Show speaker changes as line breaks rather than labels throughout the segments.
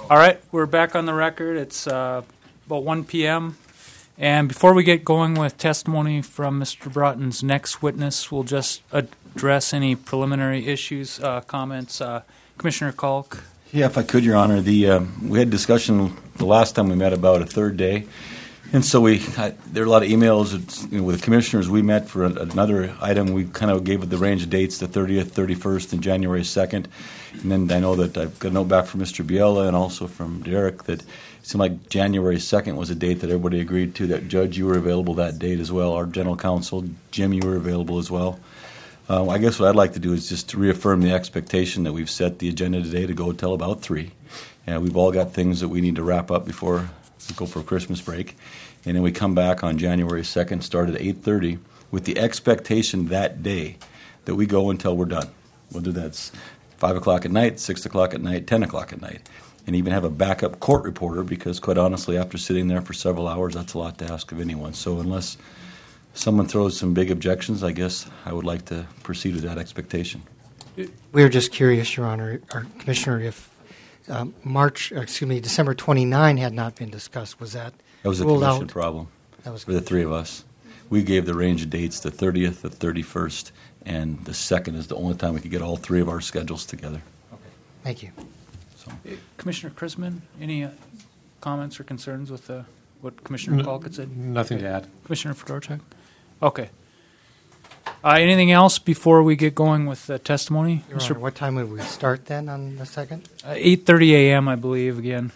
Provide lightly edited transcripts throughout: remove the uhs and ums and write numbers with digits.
All right, we're back on the record. It's about 1 p.m. And before we get going with testimony from Mr. Broughton's next witness, we'll just address any preliminary issues, comments. Commissioner Kalk.
Yeah, if I could, Your Honor. We had discussion the last time we met about a third day. And so there are a lot of emails with the commissioners. We met for another item. We kind of gave it the range of dates, the 30th, 31st, and January 2nd. And then I know that I've got a note back from Mr. Biella and also from Derek that it seemed like January 2nd was a date that everybody agreed to. That Judge, you were available that date as well. Our general counsel, Jim, you were available as well. I guess what I'd like to do is just to reaffirm the expectation that we've set the agenda today to go till about 3. And we've all got things that we need to wrap up before we go for Christmas break. And then we come back on January 2nd, start at 8:30, with the expectation that day that we go until we're done, whether that's 5 o'clock at night, 6 o'clock at night, 10 o'clock at night, and even have a backup court reporter because, quite honestly, after sitting there for several hours, that's a lot to ask of anyone. So unless someone throws some big objections, I guess I would like to proceed with that expectation.
We were just curious, Your Honor, or Commissioner, if December 29 had not been discussed. Was that
was a
ruled
commission
out?
problem
That was
for the three of us. We gave the range of dates, the 30th, the 31st, and the 2nd is the only time we could get all three of our schedules together.
Okay. Thank you.
So.
Commissioner Chrisman, any comments or concerns with what Commissioner Kalk had said?
Nothing to add.
Commissioner Fedorchak? Okay. Anything else before we get going with testimony?
Your Honor, what time would we start then on the 2nd?
8:30 a.m., I believe, again.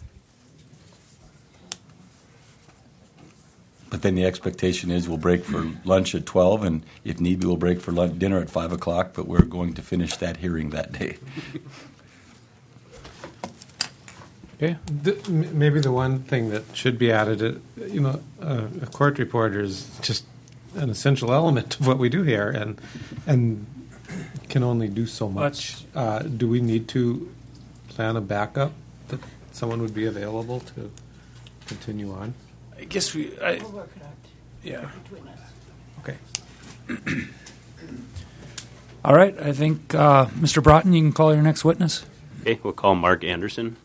But then the expectation is we'll break for lunch at 12, and if need be, we'll break for dinner at 5 o'clock, but we're going to finish that hearing that day.
Okay.
Maybe the one thing that should be added, a court reporter is just an essential element of what we do here, and can only do so much. Do we need to plan a backup that someone would be available to continue on?
I guess we'll work it out. Yeah. Okay. All right. I think, Mr. Broughton, you can call your next witness.
Okay, we'll call Mark Anderson.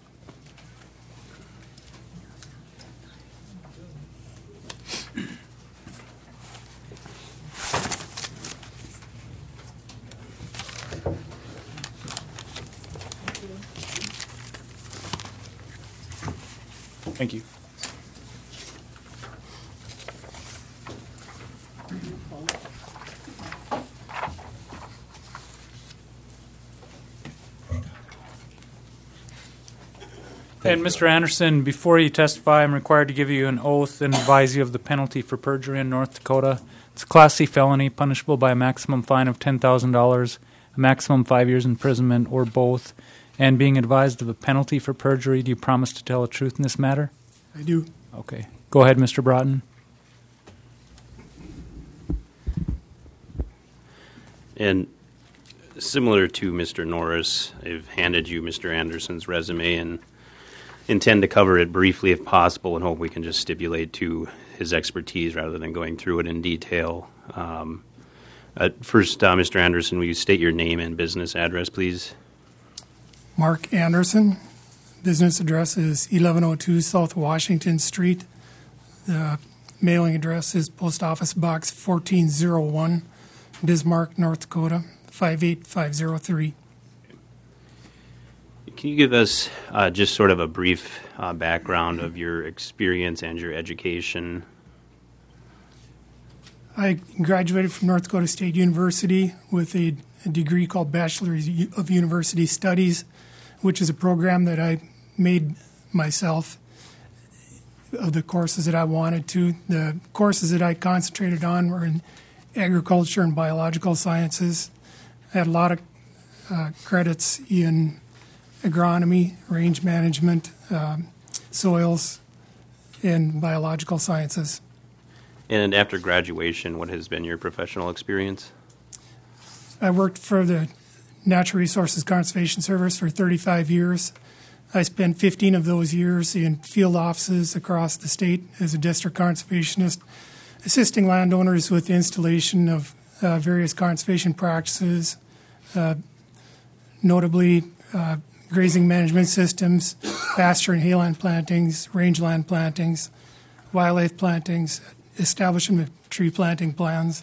Thank you. And Mr. Anderson, before you testify, I'm required to give you an oath and advise you of the penalty for perjury in North Dakota. It's a Class C felony, punishable by a maximum fine of $10,000, a maximum 5 years imprisonment, or both. And being advised of a penalty for perjury, do you promise to tell the truth in this matter?
I do.
Okay. Go ahead, Mr. Broughton.
And similar to Mr. Norris, I've handed you Mr. Anderson's resume and intend to cover it briefly if possible and hope we can just stipulate to his expertise rather than going through it in detail. First, Mr. Anderson, will you state your name and business address, please?
Mark Anderson. Business address is 1102 South Washington Street. The mailing address is Post Office Box 1401, Bismarck, North Dakota, 58503.
Can you give us just sort of a brief background of your experience and your education?
I graduated from North Dakota State University with a degree called Bachelor of University Studies, which is a program that I made myself of the courses that I wanted to. The courses that I concentrated on were in agriculture and biological sciences. I had a lot of credits in agronomy, range management, soils, and biological sciences.
And after graduation, what has been your professional experience?
I worked for the Natural Resources Conservation Service for 35 years. I spent 15 of those years in field offices across the state as a district conservationist, assisting landowners with the installation of various conservation practices, notably grazing management systems, pasture and hayland plantings, rangeland plantings, wildlife plantings, establishment of tree planting plans.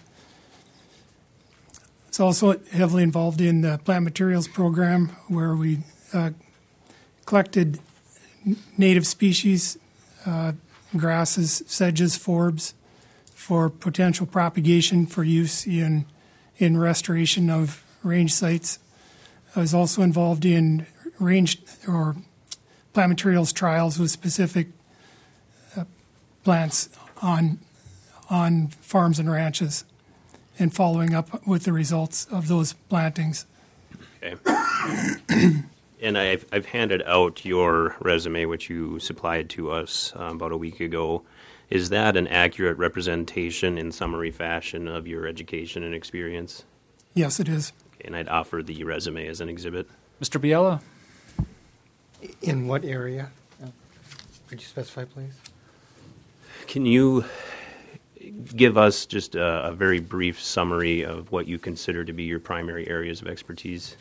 It's also heavily involved in the plant materials program, where we collected native species, grasses, sedges, forbs, for potential propagation for use in restoration of range sites. I was also involved in range or plant materials trials with specific plants on farms and ranches, and following up with the results of those plantings.
Okay. And I've handed out your resume, which you supplied to us about a week ago. Is that an accurate representation in summary fashion of your education and experience?
Yes, it is.
Okay, and I'd offer the resume as an exhibit.
Mr. Biella?
In what area? Could you specify, please?
Can you give us just a very brief summary of what you consider to be your primary areas of expertise?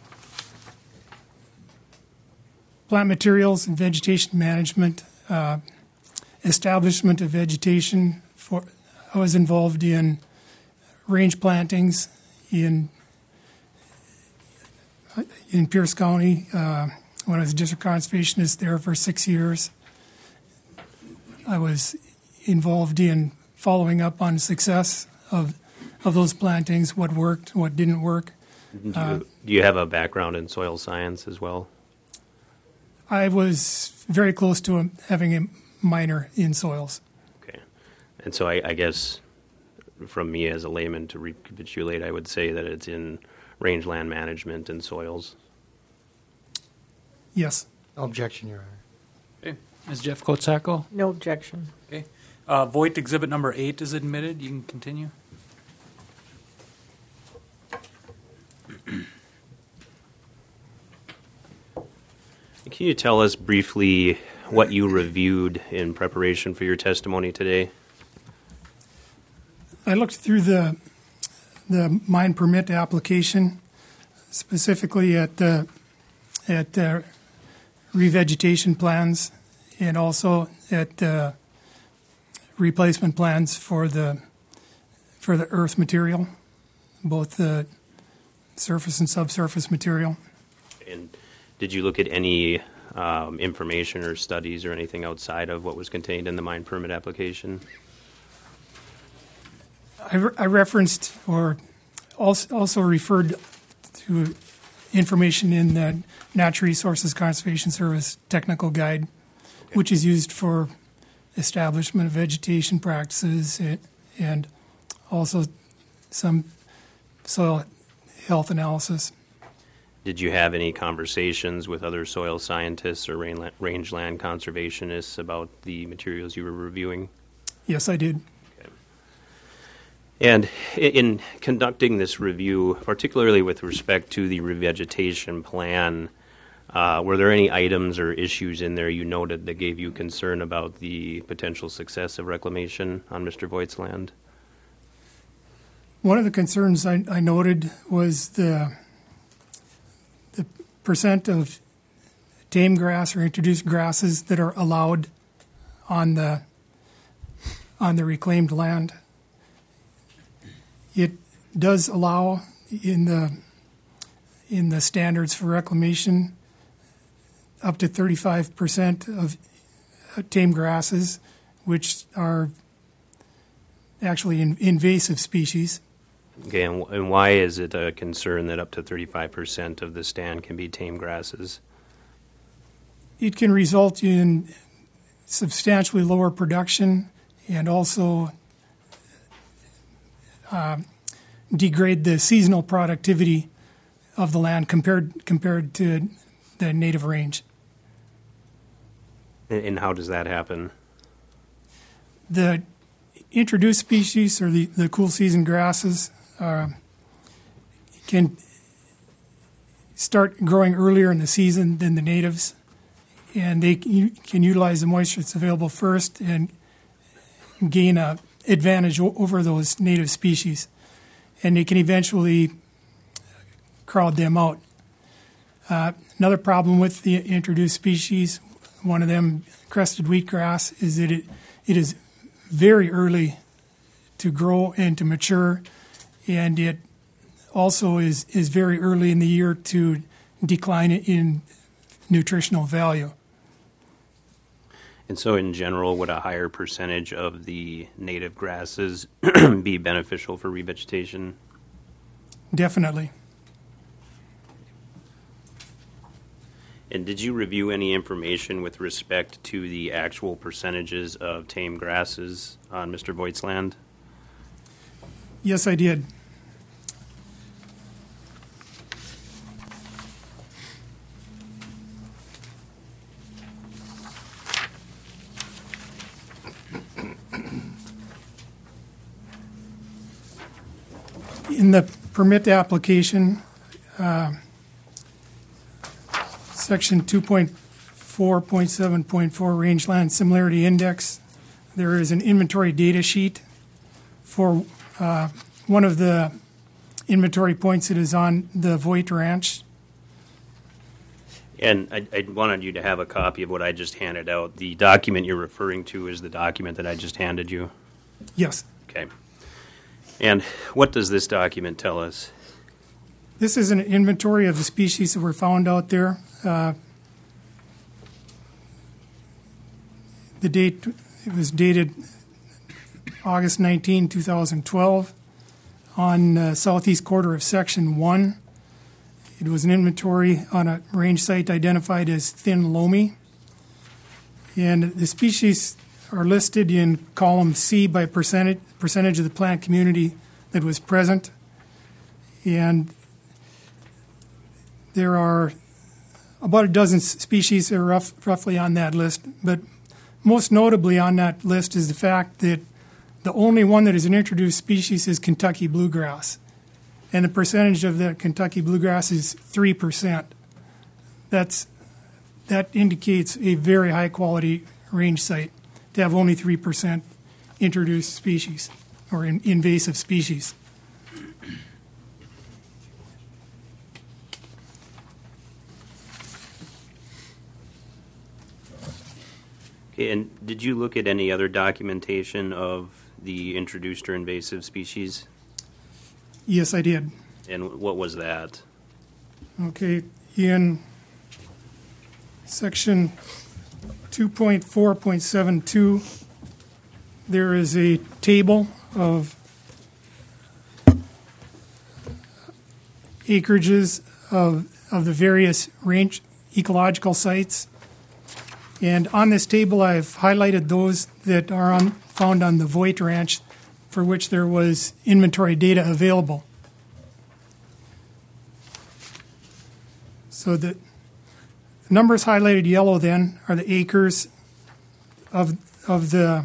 Plant materials and vegetation management, establishment of vegetation. I was involved in range plantings in Pierce County when I was a district conservationist there for 6 years. I was involved in following up on success of those plantings, what worked, what didn't work.
Do you have a background in soil science as well?
I was very close to having a minor in soils.
Okay. And so I guess from me as a layman to recapitulate, I would say that it's in rangeland management and soils.
Yes.
No objection, Your Honor.
Okay. Ms. Jeff Kotsako?
No objection.
Okay. Voigt Exhibit Number 8 is admitted. You can continue.
Can you tell us briefly what you reviewed in preparation for your testimony today?
I looked through the mine permit application, specifically at revegetation plans, and also at replacement plans for the earth material, both the surface and subsurface material.
And did you look at any information or studies or anything outside of what was contained in the mine permit application?
I referenced or also referred to information in the Natural Resources Conservation Service Technical Guide, which is used for establishment of vegetation practices and also some soil health analysis.
Did you have any conversations with other soil scientists or rangeland conservationists about the materials you were reviewing?
Yes, I did.
Okay. And in conducting this review, particularly with respect to the revegetation plan, were there any items or issues in there you noted that gave you concern about the potential success of reclamation on Mr. Voigt's land?
One of the concerns I noted was the percent of tame grass or introduced grasses that are allowed on the reclaimed land. It does allow in the standards for reclamation up to 35% of tame grasses, which are actually invasive species.
Okay, and why is it a concern that up to 35% of the stand can be tame grasses?
It can result in substantially lower production and also degrade the seasonal productivity of the land compared to the native range.
And how does that happen?
The introduced species or the cool season grasses can start growing earlier in the season than the natives, and they can utilize the moisture that's available first and gain an advantage over those native species, and they can eventually crowd them out. Another problem with the introduced species, one of them, crested wheatgrass, is that it is very early to grow and to mature, and it also is very early in the year to decline in nutritional value.
And so, in general, would a higher percentage of the native grasses be beneficial for revegetation?
Definitely.
And did you review any information with respect to the actual percentages of tame grasses on Mr. Voigt's land?
Yes, I did. In the permit application, section 2.4.7.4 Rangeland Similarity Index, there is an inventory data sheet for one of the inventory points that is on the Voigt Ranch.
And I wanted you to have a copy of what I just handed out. The document you're referring to is the document that I just handed you?
Yes.
Okay. And what does this document tell us?
This is an inventory of the species that were found out there. The date, it was dated August 19, 2012, on the southeast quarter of Section 1. It was an inventory on a range site identified as thin loamy. And the species are listed in column C by percentage of the plant community that was present. And there are about a dozen species that are roughly on that list, but most notably on that list is the fact that the only one that is an introduced species is Kentucky bluegrass, and the percentage of the Kentucky bluegrass is 3%. That indicates a very high quality range site to have only 3% introduced species or invasive species.
Okay, and did you look at any other documentation of the introduced or invasive species?
Yes, I did.
And what was that?
Okay, in section 2.4.72, there is a table of acreages of the various range ecological sites. And on this table, I've highlighted those that are found on the Voigt Ranch for which there was inventory data available. So the numbers highlighted yellow then are the acres of the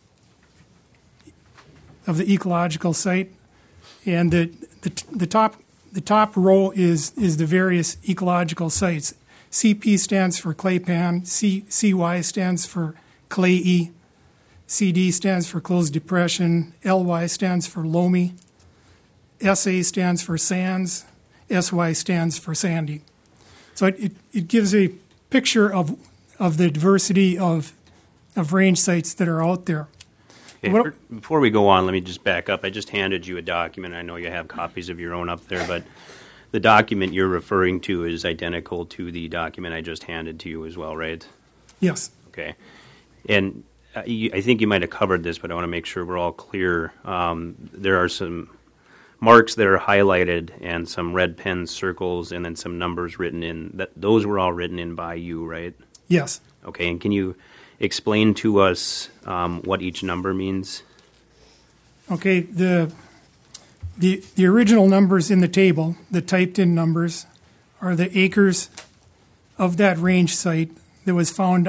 ecological site, and the top row is the various ecological sites. CP stands for clay pan, CY stands for clayey, CD stands for closed depression, LY stands for loamy, SA stands for sands, SY stands for sandy. So it gives a picture of the diversity of range sites that are out there.
Okay, before we go on, let me just back up. I just handed you a document. I know you have copies of your own up there, but the document you're referring to is identical to the document I just handed to you as well, right?
Yes.
Okay. And I think you might have covered this, but I want to make sure we're all clear. There are some marks that are highlighted and some red pen circles and then some numbers written in. Those were all written in by you, right?
Yes.
Okay, and can you explain to us what each number means?
Okay, the original numbers in the table, the typed in numbers, are the acres of that range site that was found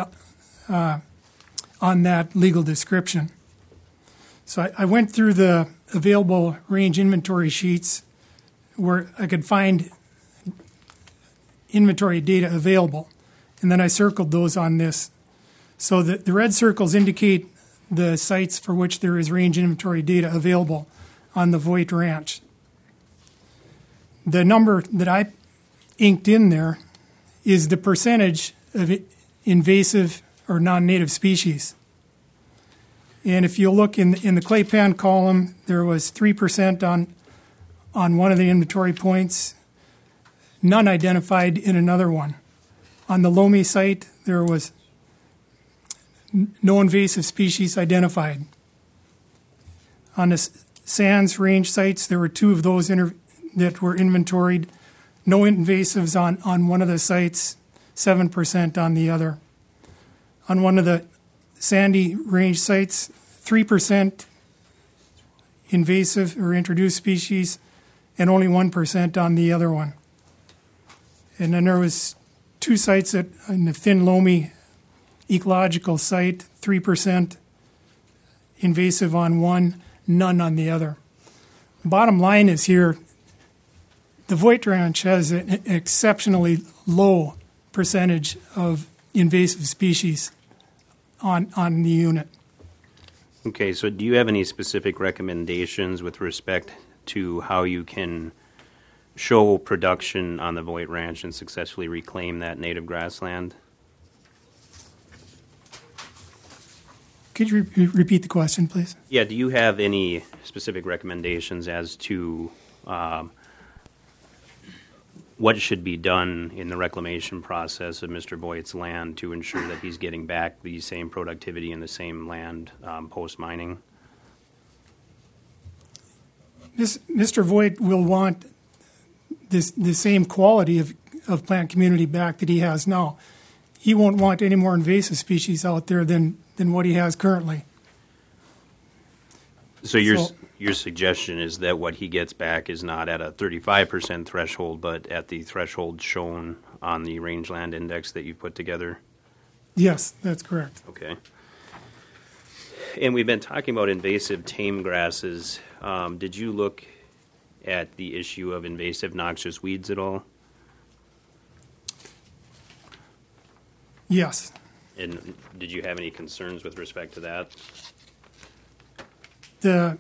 on that legal description. So I went through the available range inventory sheets where I could find inventory data available, and then I circled those on this. So the red circles indicate the sites for which there is range inventory data available on the Voigt Ranch. The number that I inked in there is the percentage of invasive or non-native species. And if you look in the clay pan column, there was 3% on one of the inventory points, none identified in another one. On the Lomi site, there was no invasive species identified. On the Sands Range sites, there were 2 of those that were inventoried. No invasives on one of the sites, 7% on the other. On one of the Sandy Range sites, 3% invasive or introduced species, and only 1% on the other one. And then there was 2 sites in the Thin Lomi ecological site, 3% invasive on one, none on the other. Bottom line is here, the Voigt Ranch has an exceptionally low percentage of invasive species on the unit.
Okay, so do you have any specific recommendations with respect to how you can show production on the Voigt Ranch and successfully reclaim that native grassland?
Could you repeat the question, please?
Yeah, do you have any specific recommendations as to what should be done in the reclamation process of Mr. Voigt's land to ensure that he's getting back the same productivity in the same land post-mining?
Mr. Voigt will want the same quality of plant community back that he has now. He won't want any more invasive species out there than what he has currently.
So your suggestion is that what he gets back is not at a 35% threshold, but at the threshold shown on the rangeland index that you've put together?
Yes, that's correct.
Okay. And we've been talking about invasive tame grasses. Did you look at the issue of invasive noxious weeds at all?
Yes.
And did you have any concerns with respect to that?
The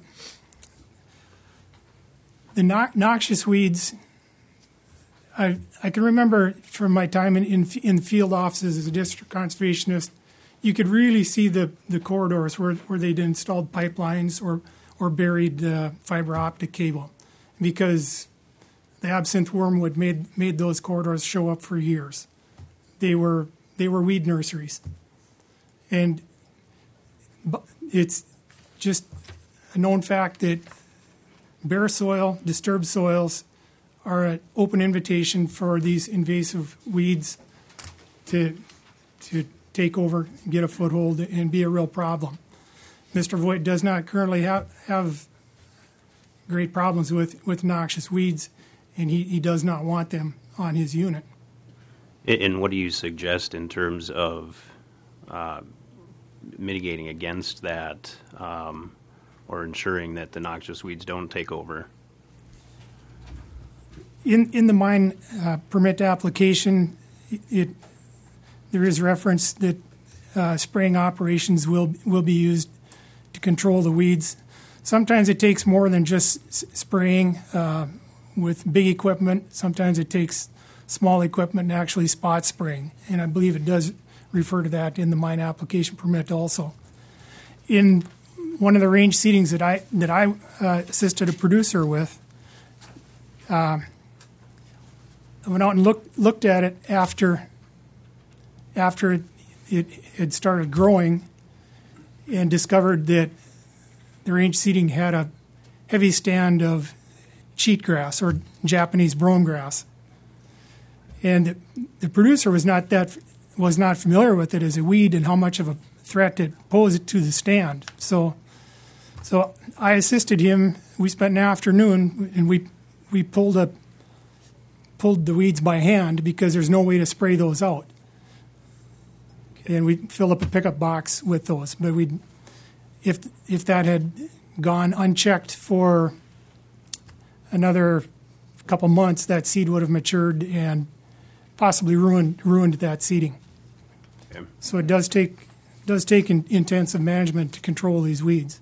noxious weeds, I can remember from my time in field offices as a district conservationist, you could really see the corridors where they'd installed pipelines or buried fiber optic cable, because the absinthe wormwood made those corridors show up for years. They were weed nurseries, and it's just a known fact that bare soil, disturbed soils, are an open invitation for these invasive weeds to take over, get a foothold, and be a real problem. Mr. Voigt does not currently have great problems with noxious weeds, and he does not want them on his unit.
And what do you suggest in terms of mitigating against that, or ensuring that the noxious weeds don't take over?
In the mine permit application, there is reference that spraying operations will be used to control the weeds. Sometimes it takes more than just spraying with big equipment. Sometimes it takes small equipment and actually spot spraying, and I believe it does refer to that in the mine application permit also. In one of the range seedings that I assisted a producer with, I went out and looked at it after it had started growing, and discovered that the range seeding had a heavy stand of cheatgrass or Japanese brome grass. And the producer was not familiar with it as a weed and how much of a threat it posed to the stand. So I assisted him. We spent an afternoon, and we pulled the weeds by hand because there's no way to spray those out. And we filled up a pickup box with those. But if that had gone unchecked for another couple months, that seed would have matured and possibly ruined that seeding. Okay. So it does take intensive management to control these weeds.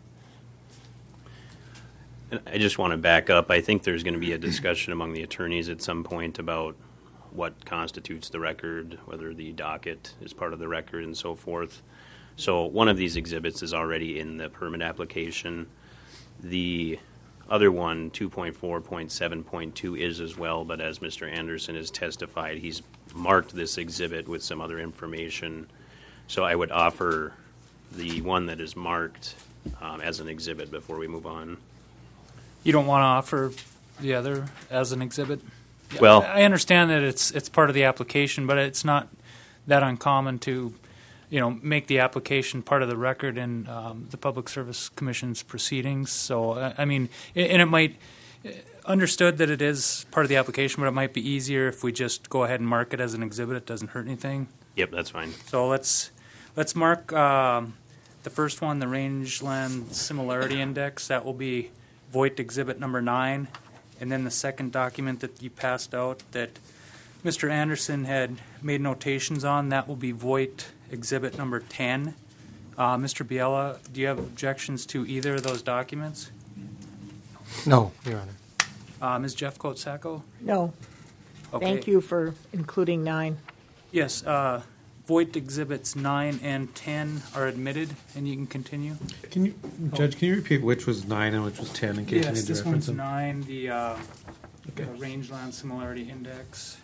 I just want to back up. I think there's going to be a discussion among the attorneys at some point about what constitutes the record, whether the docket is part of the record, and so forth. So one of these exhibits is already in the permit application. The other one, 2.4.7.2, is as well, but as Mr. Anderson has testified, he's marked this exhibit with some other information. So I would offer the one that is marked as an exhibit before we move on.
You don't want to offer the other as an exhibit?
Well,
I understand that it's part of the application, but it's not that uncommon to, make the application part of the record in the Public Service Commission's proceedings. So, I mean, and it might, understood that it is part of the application, but it might be easier if we just go ahead and mark it as an exhibit. It doesn't hurt anything.
Yep, that's fine.
So let's mark the first one, the Rangeland Similarity Index. That will be Voigt Exhibit number 9. And then the second document that you passed out that Mr. Anderson had made notations on, that will be Voigt Exhibit number 10. Mr. Biella, do you have objections to either of those documents?
No, Your Honor.
Ms. Jeffcoat-Sacco?
No.
Okay.
Thank you for including 9.
Yes, Voigt Exhibits 9 and 10 are admitted, and you can continue.
Judge, can you repeat which was 9 and which was 10 in case you
Yes,
need to
this
reference
one's
them?
9, the Rangeland Similarity Index.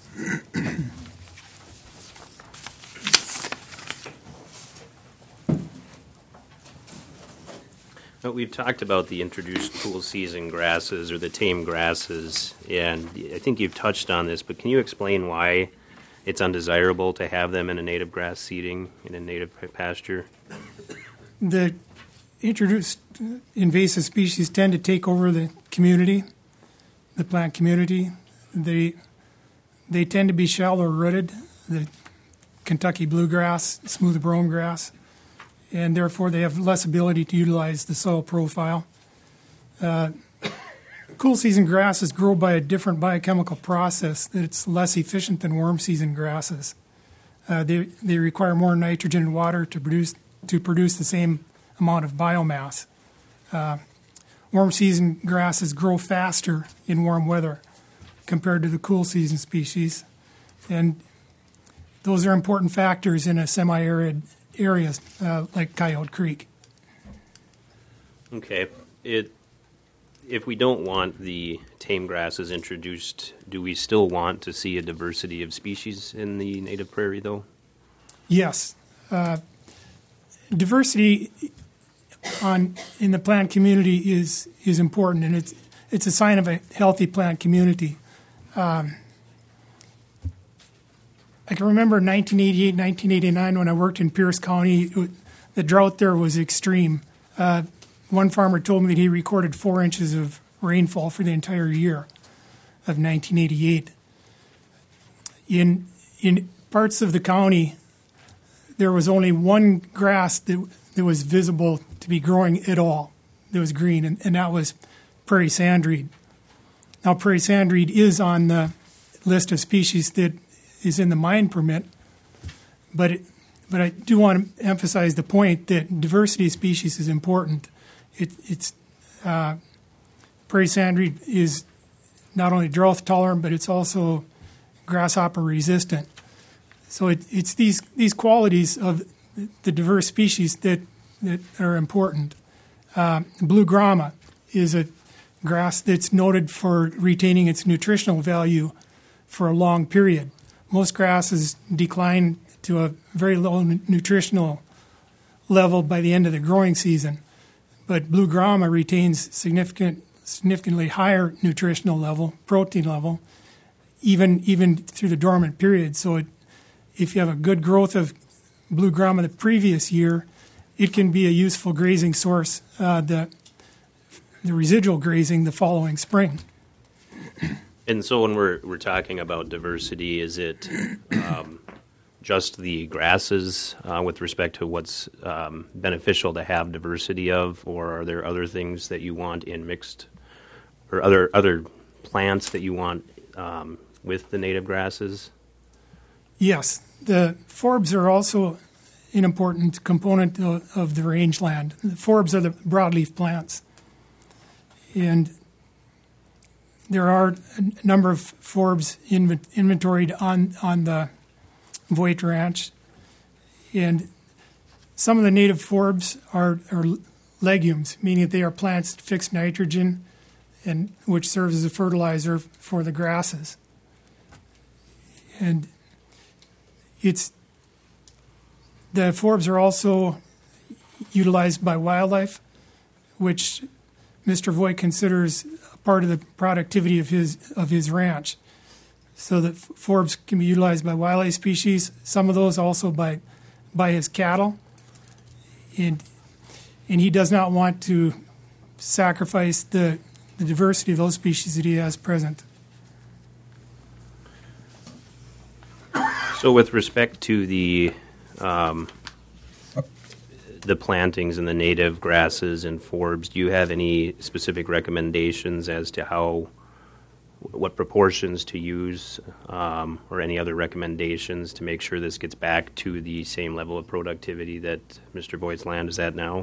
But we've talked about the introduced cool season grasses or the tame grasses, and I think you've touched on this, but can you explain why it's undesirable to have them in a native grass seeding, in a native pasture?
The introduced invasive species tend to take over the community, the plant community. They tend to be shallow rooted, the Kentucky bluegrass, smooth brome grass, and therefore they have less ability to utilize the soil profile. Cool season grasses grow by a different biochemical process that's less efficient than warm season grasses. They require more nitrogen and water to produce the same amount of biomass. Warm season grasses grow faster in warm weather compared to the cool season species, and those are important factors in a semi-arid area like Coyote Creek.
Okay. If we don't want the tame grasses introduced, do we still want to see a diversity of species in the native prairie, though?
Yes. Diversity in the plant community is important, and it's a sign of a healthy plant community. I can remember 1988, 1989 when I worked in Pierce County, the drought there was extreme. One farmer told me that he recorded 4 inches of rainfall for the entire year of 1988. In parts of the county, there was only one grass that was visible to be growing at all. That was green, and that was prairie sandreed. Now, prairie sandreed is on the list of species that is in the mine permit, but I do want to emphasize the point that diversity of species is important. Prairie sandreed is not only drought tolerant, but it's also grasshopper resistant. So it's these qualities of the diverse species that are important. Blue grama is a grass that's noted for retaining its nutritional value for a long period. Most grasses decline to a very low nutritional level by the end of the growing season, but blue grama retains significantly higher nutritional level, protein level, even through the dormant period. So if you have a good growth of blue grama the previous year, it can be a useful grazing source, the residual grazing the following spring.
And so when we're talking about diversity, is it just the grasses with respect to what's beneficial to have diversity of, or are there other things that you want in mixed, or other plants that you want with the native grasses?
Yes, the forbs are also an important component of the rangeland. The forbs are the broadleaf plants, and there are a number of forbs inventoried on the Voigt Ranch, and some of the native forbs are legumes, meaning that they are plants that fix nitrogen, and which serves as a fertilizer for the grasses. And the forbs are also utilized by wildlife, which Mr. Voigt considers part of the productivity of his ranch. So that forbs can be utilized by wildlife species, some of those also by his cattle. And he does not want to sacrifice the diversity of those species that he has present.
So with respect to the plantings and the native grasses and forbs, do you have any specific recommendations as to what proportions to use, or any other recommendations to make sure this gets back to the same level of productivity that Mr. Voigt's land is at now?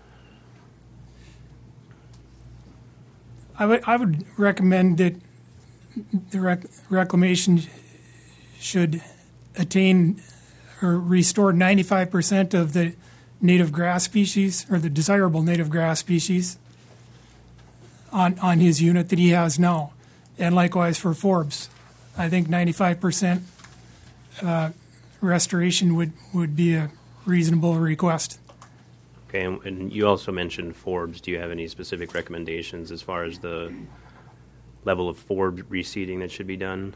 I would recommend that the reclamation should attain or restore 95% of the native grass species, or the desirable native grass species, on his unit that he has now. And likewise for forbs. I think 95% restoration would be a reasonable request.
Okay, and you also mentioned forbs. Do you have any specific recommendations as far as the level of forb reseeding that should be done?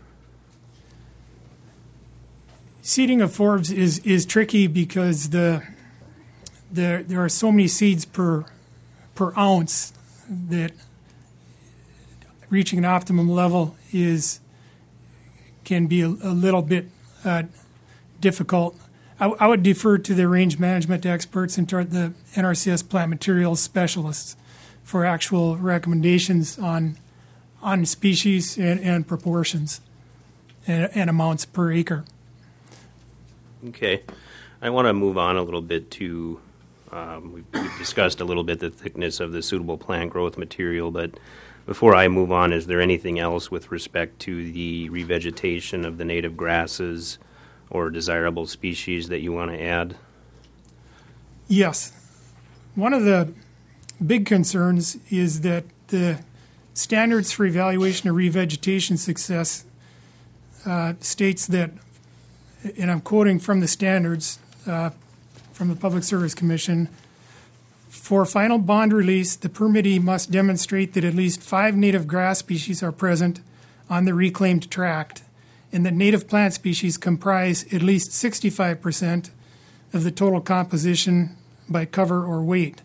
Seeding of forbs is tricky because there are so many seeds per ounce that reaching an optimum level can be a little bit difficult. I would defer to the range management experts and to the NRCS plant materials specialists for actual recommendations on species and proportions and amounts per acre.
Okay. I want to move on a little bit to, we've discussed a little bit the thickness of the suitable plant growth material, but before I move on, is there anything else with respect to the revegetation of the native grasses or desirable species that you want to add?
Yes. One of the big concerns is that the standards for evaluation of revegetation success states that, and I'm quoting from the standards from the Public Service Commission, for final bond release, the permittee must demonstrate that at least 5 native grass species are present on the reclaimed tract, and that native plant species comprise at least 65% of the total composition by cover or weight.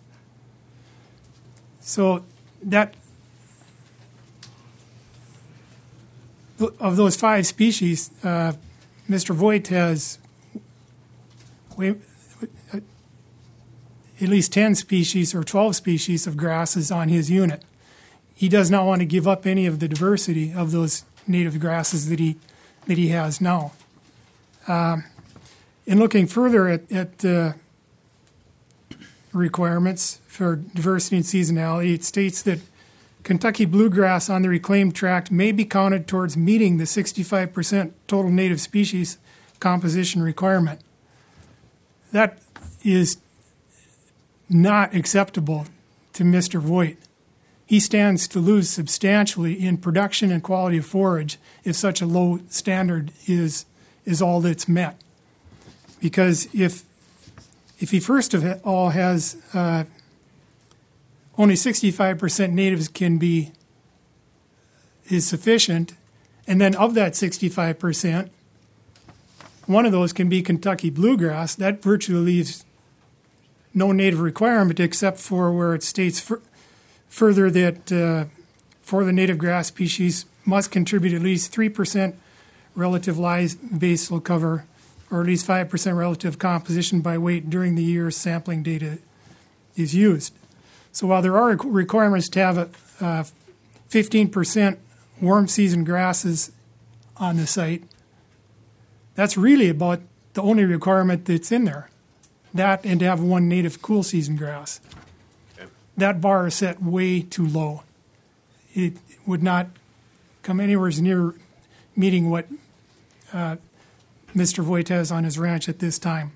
So that of those 5 species, Mr. Voigt has at least 10 species or 12 species of grasses on his unit. He does not want to give up any of the diversity of those native grasses that he has now. In looking further at requirements for diversity and seasonality, it states that Kentucky bluegrass on the reclaimed tract may be counted towards meeting the 65% total native species composition requirement. That is not acceptable to Mr. Voigt. He stands to lose substantially in production and quality of forage if such a low standard is all that's met. Because if he first of all has only 65% natives is sufficient, and then of that 65%, one of those can be Kentucky bluegrass, that virtually leaves no native requirement except for where it states further that for the native grass species must contribute at least 3% relative live basal cover or at least 5% relative composition by weight during the year sampling data is used. So while there are requirements to have 15% warm season grasses on the site, that's really about the only requirement that's in there. That and to have 1 native cool season grass. Okay. That bar is set way too low. It would not come anywhere near meeting what Mr. Voigt has on his ranch at this time.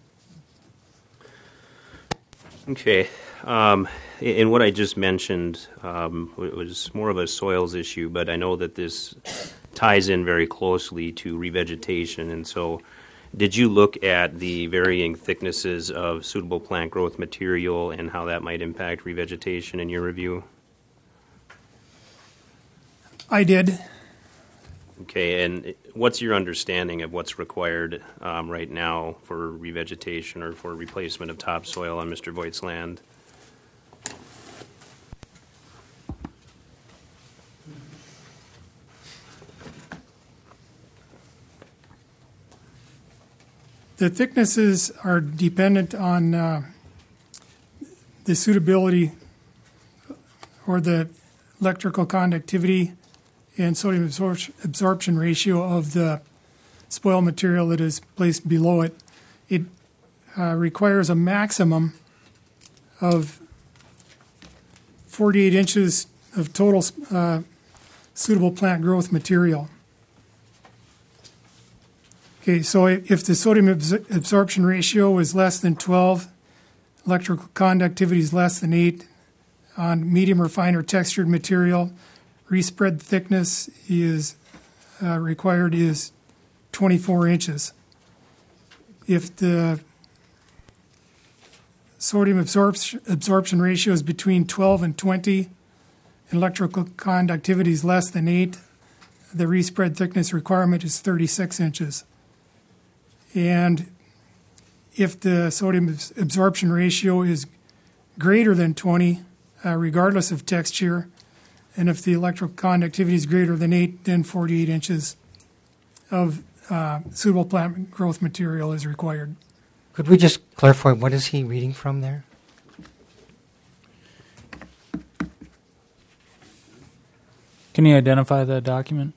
Okay. And what I just mentioned was more of a soils issue, but I know that this ties in very closely to revegetation. And so did you look at the varying thicknesses of suitable plant growth material and how that might impact revegetation in your review?
I did.
Okay, and what's your understanding of what's required right now for revegetation or for replacement of topsoil on Mr. Voigt's land?
The thicknesses are dependent on the suitability or the electrical conductivity and sodium absorption ratio of the spoil material that is placed below it. It requires a maximum of 48 inches of total suitable plant growth material. Okay, so if the sodium absorption ratio is less than 12, electrical conductivity is less than 8 on medium or finer textured material, respread thickness is required is 24 inches. If the sodium absorption ratio is between 12 and 20, and electrical conductivity is less than 8, the respread thickness requirement is 36 inches. And if the sodium absorption ratio is greater than 20, regardless of texture, and if the electrical conductivity is greater than 8, then 48 inches of suitable plant growth material is required.
Could we just clarify, what is he reading from there?
Can you identify the document?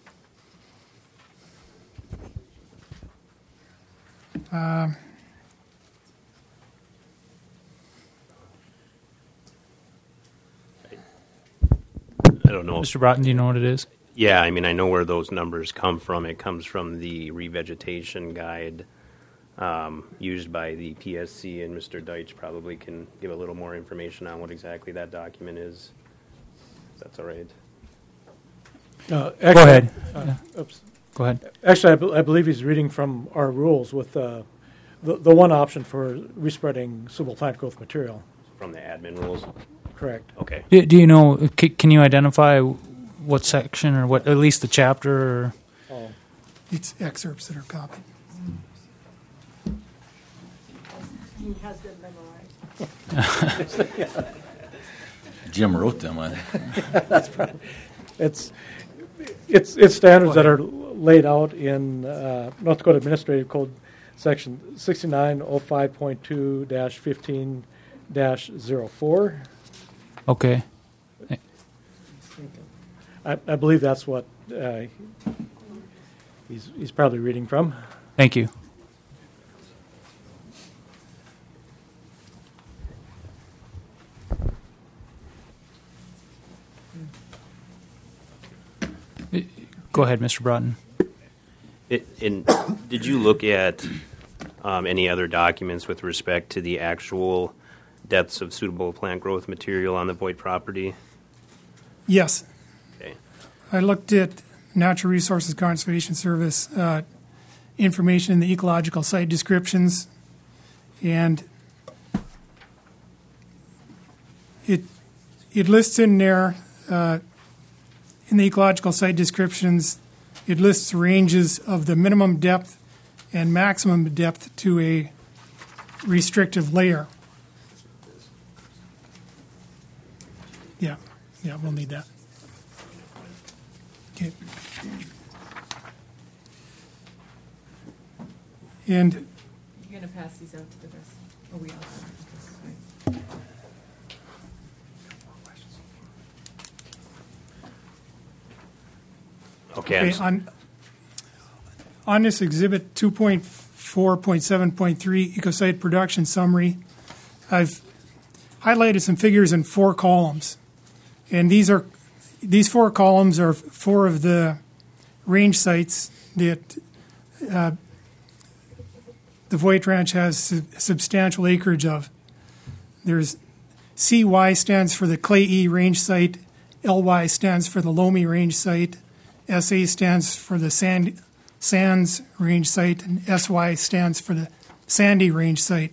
I don't know.
Mr. Broughton, do you know what it is?
Yeah, I mean, I know where those numbers come from. It comes from the revegetation guide used by the PSC, and Mr. Deitch probably can give a little more information on what exactly that document is. If that's all right.
Go ahead.
Oops.
Go ahead.
Actually, I believe he's reading from our rules with the one option for respreading suitable plant growth material.
From the admin rules?
Correct.
Okay.
Do you know, can you identify what section or what, at least the chapter? Or?
Oh.
It's excerpts that are copied.
He has them memorized.
Jim wrote them.
That's probably, it's standards that are laid out in North Dakota Administrative Code Section 6905.2-15-04.
Okay.
I believe that's what he's probably reading from.
Thank you. Go ahead, Mr. Broughton.
Did you look at any other documents with respect to the actual depths of suitable plant growth material on the Voigt property?
Yes.
Okay.
I looked at Natural Resources Conservation Service information in the ecological site descriptions, and it lists in there, in the ecological site descriptions, it lists ranges of the minimum depth and maximum depth to a restrictive layer. Yeah, we'll need that. Okay. And
You're going to pass these out to the rest. Oh, we all have.
Okay.
On this exhibit 2.4.7.3 ecosite production summary, I've highlighted some figures in 4 columns, and these are these 4 columns are 4 of the range sites that the Voigt Ranch has substantial acreage of. There's CY stands for the Clay E range site, LY stands for the Loamy range site, SA stands for the Sands range site, and SY stands for the Sandy range site.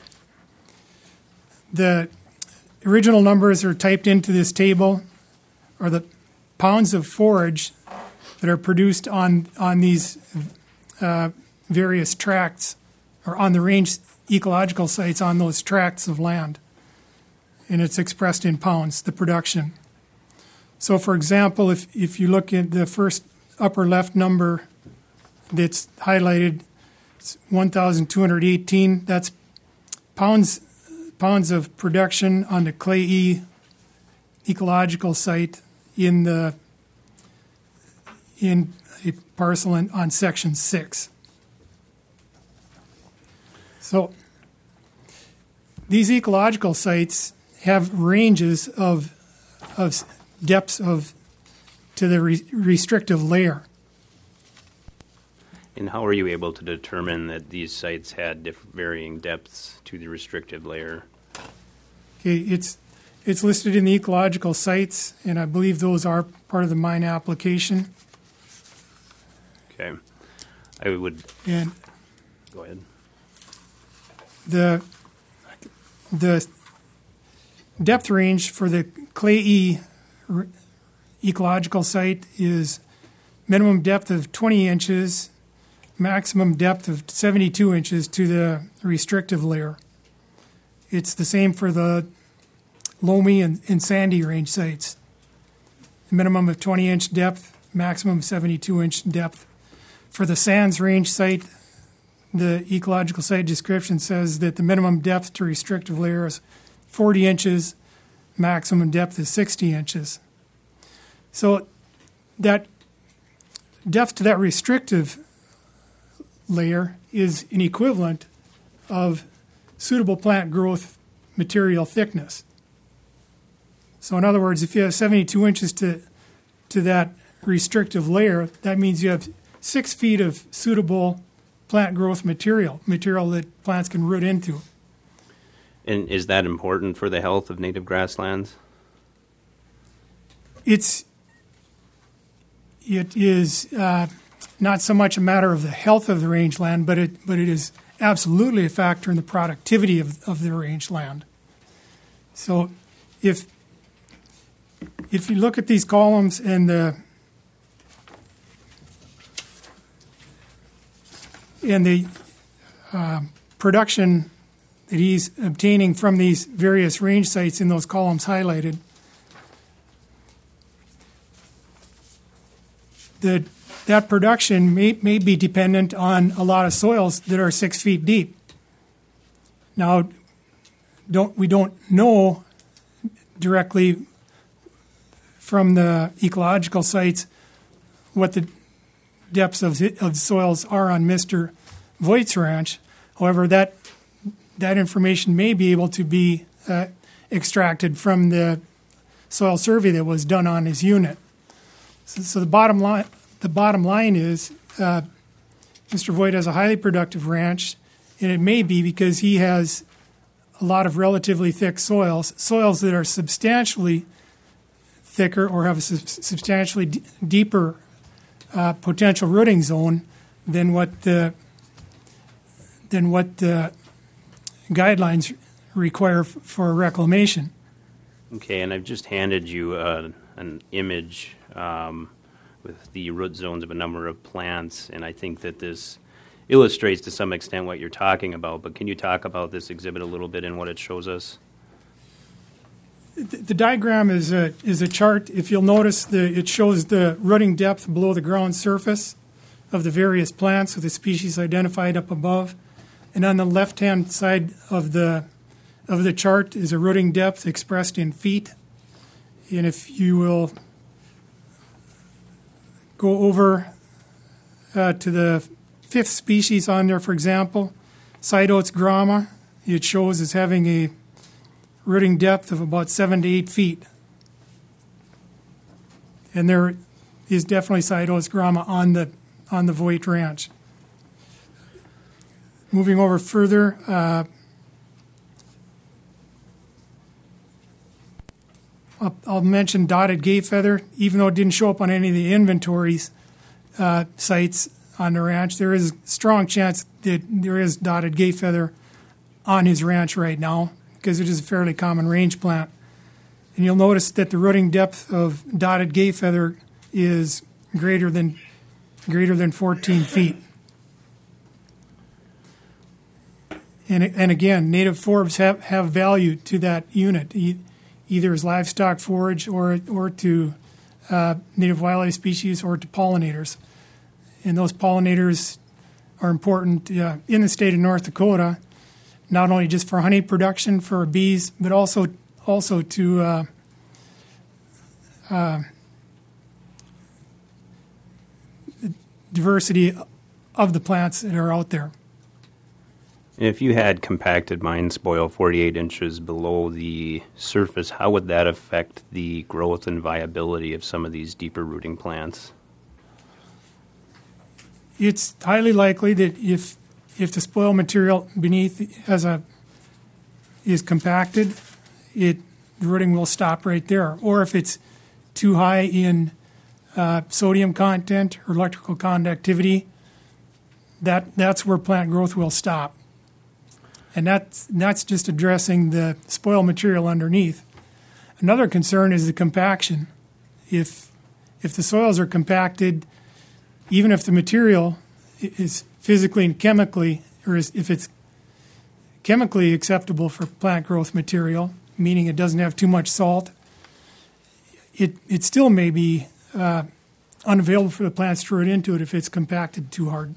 The original numbers are typed into this table, are the pounds of forage that are produced on these various tracts, or on the range ecological sites on those tracts of land. And it's expressed in pounds, the production. So, for example, if you look at the first upper left number that's highlighted, it's 1,218. That's pounds of production on the Clay E ecological site in a parcel on section 6. So these ecological sites have ranges of depths to the restrictive layer.
And how were you able to determine that these sites had varying depths to the restrictive layer?
Okay, it's listed in the ecological sites, and I believe those are part of the mine application.
Okay. I would...
And
go ahead.
The depth range for the Clay E ecological site is minimum depth of 20 inches, maximum depth of 72 inches to the restrictive layer. It's the same for the Loamy and Sandy range sites. Minimum of 20-inch depth, maximum 72-inch depth. For the Sands range site, the ecological site description says that the minimum depth to restrictive layer is 40 inches, maximum depth is 60 inches. So that depth to that restrictive layer is an equivalent of suitable plant growth material thickness. So in other words, if you have 72 inches to that restrictive layer, that means you have 6 feet of suitable plant growth material that plants can root into.
And is that important for the health of native grasslands?
It is not so much a matter of the health of the rangeland, but it is absolutely a factor in the productivity of the rangeland. So if you look at these columns and the production that he's obtaining from these various range sites in those columns highlighted, that production may be dependent on a lot of soils that are 6 feet deep. Now, we don't know directly from the ecological sites what the depths of soils are on Mr. Voigt's ranch. However, that information may be able to be extracted from the soil survey that was done on his unit. So the bottom line is Mr. Voigt has a highly productive ranch, and it may be because he has a lot of relatively thick soils that are substantially thicker or have a substantially deeper potential rooting zone than what the guidelines require for reclamation.
Okay, and I've just handed you an image with the root zones of a number of plants, and I think that this illustrates to some extent what you're talking about, but can you talk about this exhibit a little bit and what it shows us?
The diagram is a chart. If you'll notice, it shows the rooting depth below the ground surface of the various plants with the species identified up above. And on the left-hand side of the chart is a rooting depth expressed in feet. And if you will go over to the 5th species on there, for example, Sideoats grama, it shows as having a rooting depth of about 7 to 8 feet. And there is definitely Psittacea grama on the Voigt Ranch. Moving over further, I'll mention dotted gayfeather. Even though it didn't show up on any of the inventories sites on the ranch, there is a strong chance that there is dotted gayfeather on his ranch right now because it is a fairly common range plant. And you'll notice that the rooting depth of dotted gayfeather is greater than 14 feet. And again, native forbs have value to that unit, either as livestock forage or to native wildlife species or to pollinators. And those pollinators are important in the state of North Dakota, not only just for honey production for bees, but also to diversity of the plants that are out there.
If you had compacted mine spoil 48 inches below the surface, how would that affect the growth and viability of some of these deeper rooting plants?
It's highly likely that if the spoil material beneath is compacted, the rooting will stop right there. Or if it's too high in sodium content or electrical conductivity, that's where plant growth will stop. And that's just addressing the spoil material underneath. Another concern is the compaction. If the soils are compacted, even if the material is physically and chemically, or if it's chemically acceptable for plant growth material, meaning it doesn't have too much salt, it still may be unavailable for the plants to root into it if it's compacted too hard.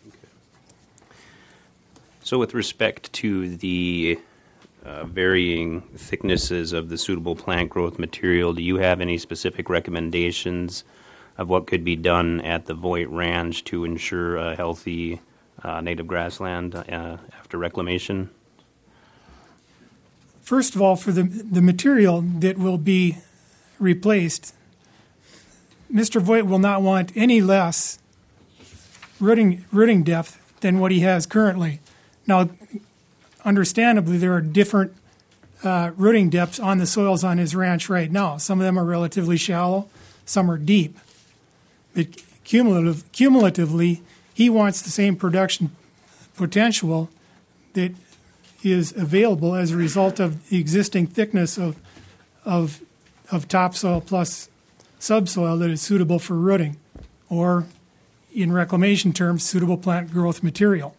So with respect to the varying thicknesses of the suitable plant growth material, do you have any specific recommendations of what could be done at the Voigt Ranch to ensure a healthy native grassland after reclamation?
First of all, for the material that will be replaced, Mr. Voigt will not want any less rooting depth than what he has currently. Now, understandably, there are different rooting depths on the soils on his ranch right now. Some of them are relatively shallow, some are deep. But cumulatively, he wants the same production potential that is available as a result of the existing thickness of topsoil plus subsoil that is suitable for rooting, or in reclamation terms, suitable plant growth material.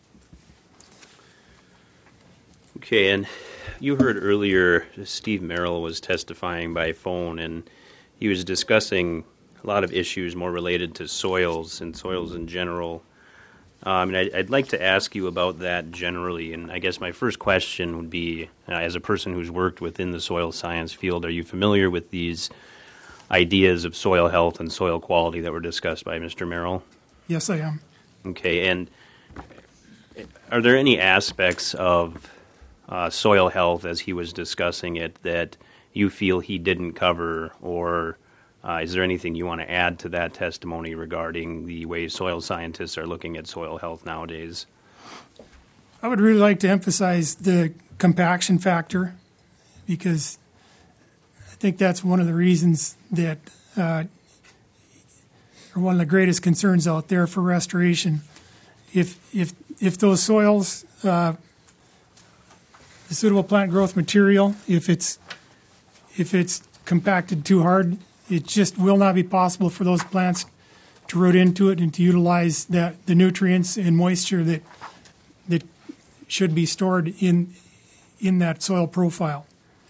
Okay, and you heard earlier Steve Merrill was testifying by phone, and he was discussing a lot of issues more related to soils and soils in general. And I'd like to ask you about that generally, and I guess my first question would be, as a person who's worked within the soil science field, are you familiar with these ideas of soil health and soil quality that were discussed by Mr. Merrill?
Yes, I am.
Okay, and are there any aspects of soil health as he was discussing it that you feel he didn't cover, or is there anything you want to add to that testimony regarding the way soil scientists are looking at soil health nowadays?
I would really like to emphasize the compaction factor, because I think that's one of the reasons that, or one of the greatest concerns out there for restoration. If those soils, the suitable plant growth material, if it's compacted too hard, it just will not be possible for those plants to root into it and to utilize the nutrients and moisture that should be stored in that soil profile.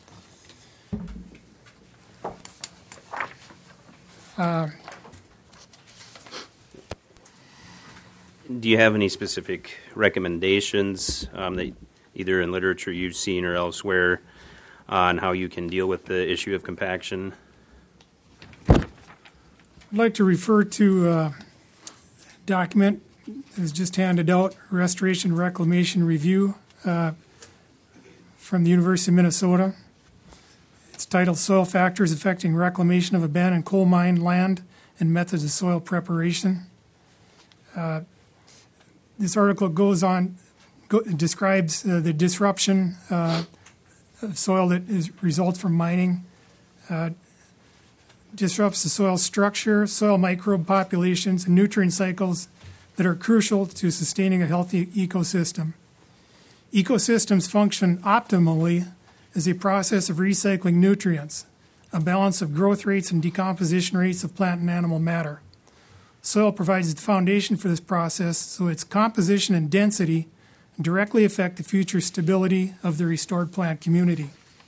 Do you have any specific recommendations that either in literature you've seen or elsewhere on how you can deal with the issue of compaction?
I'd like to refer to a document that was just handed out, Restoration Reclamation Review from the University of Minnesota. It's titled Soil Factors Affecting Reclamation of Abandoned Coal Mine Land and Methods of Soil Preparation. This article describes the disruption of soil that results from mining, disrupts the soil structure, soil microbe populations, and nutrient cycles that are crucial to sustaining a healthy ecosystem. Ecosystems function optimally as a process of recycling nutrients, a balance of growth rates and decomposition rates of plant and animal matter. Soil provides the foundation for this process, so its composition and density directly affect the future stability of the restored plant community.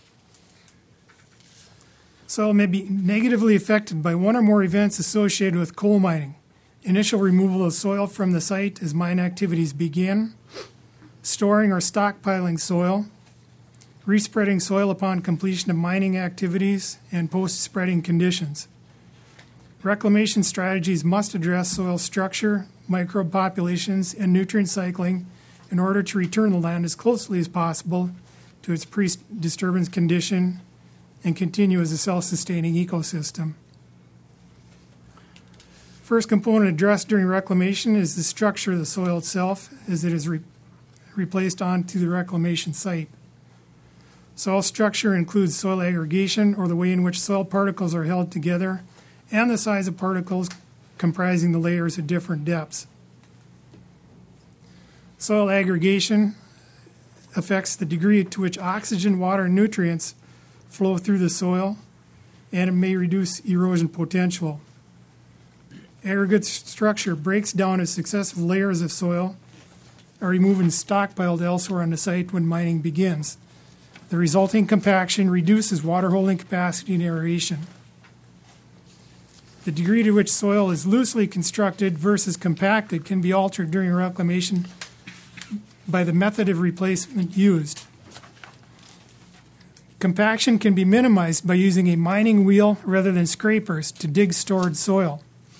Soil may be negatively affected by one or more events associated with coal mining. Initial removal of soil from the site as mine activities begin, storing or stockpiling soil, respreading soil upon completion of mining activities, and post-spreading conditions. Reclamation strategies must address soil structure, microbe populations, and nutrient cycling in order to return the land as closely as possible to its pre-disturbance condition and continue as a self-sustaining ecosystem. First component addressed during reclamation is the structure of the soil itself as it is replaced onto the reclamation site. Soil structure includes soil aggregation, or the way in which soil particles are held together, and the size of particles comprising the layers at different depths. Soil aggregation affects the degree to which oxygen, water, and nutrients flow through the soil, and it may reduce erosion potential. Aggregate structure breaks down as successive layers of soil are removed and stockpiled elsewhere on the site when mining begins. The resulting compaction reduces water holding capacity and aeration. The degree to which soil is loosely constructed versus compacted can be altered during reclamation by the method of replacement used. Compaction can be minimized by using a mining wheel rather than scrapers to dig stored soil.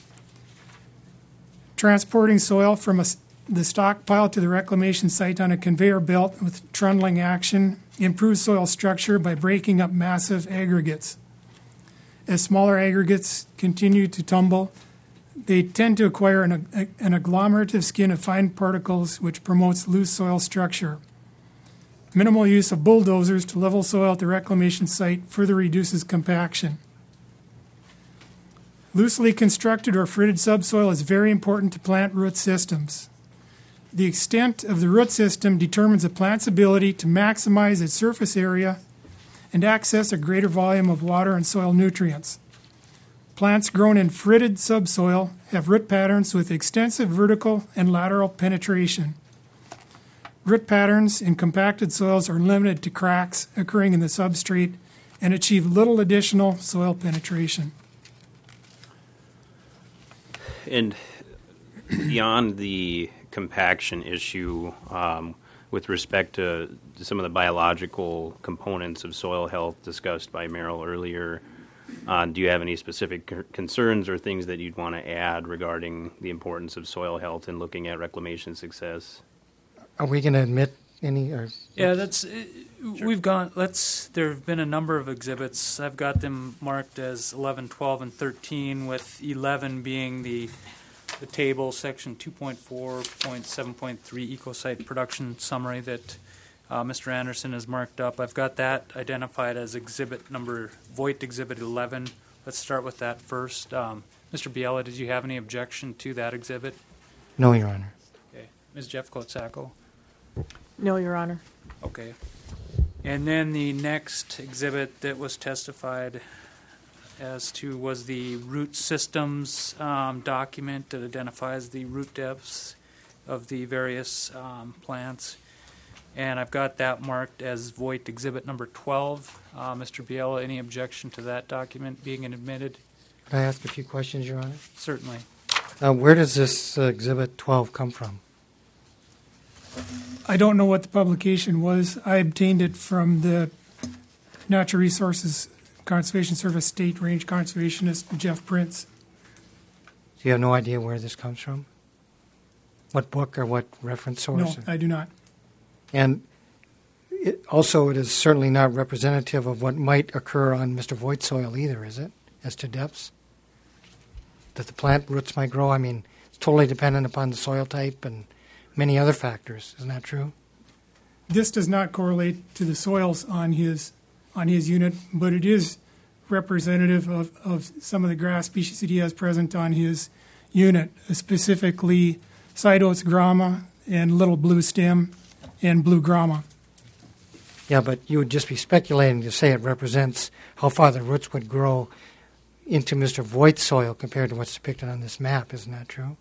Transporting soil from the stockpile to the reclamation site on a conveyor belt with trundling action improves soil structure by breaking up massive aggregates. As smaller aggregates continue to tumble, they tend to acquire an agglomerative skin of fine particles, which promotes loose soil structure. Minimal use of bulldozers to level soil at the reclamation site further reduces compaction. Loosely constructed or fritted subsoil is very important to plant root systems. The extent of the root system determines a plant's ability to maximize its surface area and access a greater volume of water and soil nutrients. Plants grown in fritted subsoil have root patterns with extensive vertical and lateral penetration. Root patterns in compacted soils are limited to cracks occurring in the substrate and achieve little additional soil penetration.
And beyond the compaction issue, with respect to some of the biological components of soil health discussed by Merrill earlier, do you have any specific concerns or things that you'd want to add regarding the importance of soil health in looking at reclamation success?
Are we going to admit any? Or
Yeah, that's
Sure.
we've gone. There have been a number of exhibits. I've got them marked as 11, 12, and 13, with 11 being the table, section 2.4.7.3 ecosite production summary that Mr. Anderson has marked up. I've got that identified as exhibit number, Voigt exhibit 11. Let's start with that first. Mr. Biela, did you have any objection to that exhibit?
no, Your Honor.
Okay. Ms. Jeff Kotsako?
No, Your Honor.
Okay. And then the next exhibit that was testified as to was the root systems document that identifies the root depths of the various plants. And I've got that marked as Voigt exhibit number 12. Mr. Biela, any objection to that document being admitted?
Could I ask a few questions, Your Honor?
Certainly.
Where does this Exhibit 12 come from?
I don't know what the publication was. I obtained it from the Natural Resources Conservation Service State Range Conservationist Jeff Prince.
So you have no idea where this comes from? What book or what reference source?
No, I do not.
And it is certainly not representative of what might occur on Mr. Voigt's soil either, is it, as to depths? That the plant roots might grow? I mean, it's totally dependent upon the soil type and many other factors. Isn't that true?
This does not correlate to the soils on his unit, but it is representative of some of the grass species that he has present on his unit, specifically Cydotes grama and little blue stem and blue grama.
Yeah, but you would just be speculating to say it represents how far the roots would grow into Mr. Voigt's soil compared to what's depicted on this map. Isn't that true?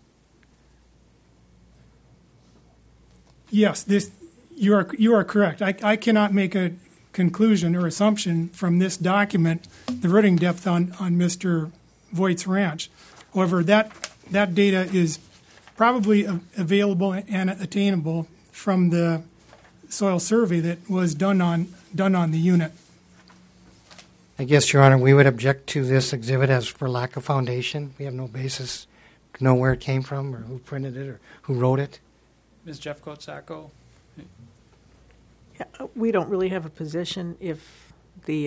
Yes, you are correct. I cannot make a conclusion or assumption from this document the rooting depth on Mr. Voigt's ranch. However, that data is probably available and attainable from the soil survey that was done on the unit.
I guess, Your Honor, we would object to this exhibit as for lack of foundation. We have no basis to know where it came from or who printed it or who wrote it.
Ms. Jeffcoat-Sacco?
Yeah, we don't really have a position if the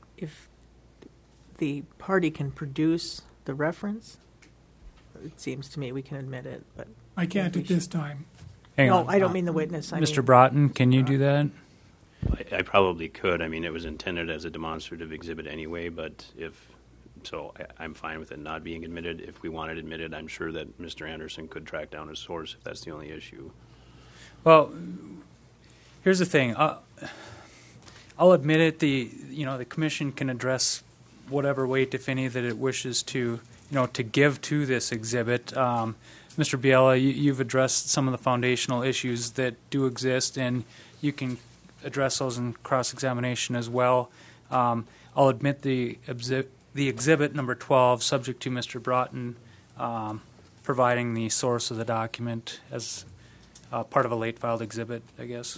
party can produce the reference. It seems to me we can admit it, but
I can't at this time.
Hang
no,
on.
I don't mean the witness.
Mr. Broughton, can you do that?
I probably could. I mean, it was intended as a demonstrative exhibit anyway, but I'm fine with it not being admitted. If we want it admitted, I'm sure that Mr. Anderson could track down his source if that's the only issue.
Well, here's the thing. I'll admit it. The commission can address whatever weight, if any, that it wishes to give to this exhibit. Mr. Biella, you've addressed some of the foundational issues that do exist, and you can address those in cross-examination as well. I'll admit the exhibit number 12, subject to Mr. Broughton providing the source of the document as part of a late filed exhibit, I guess.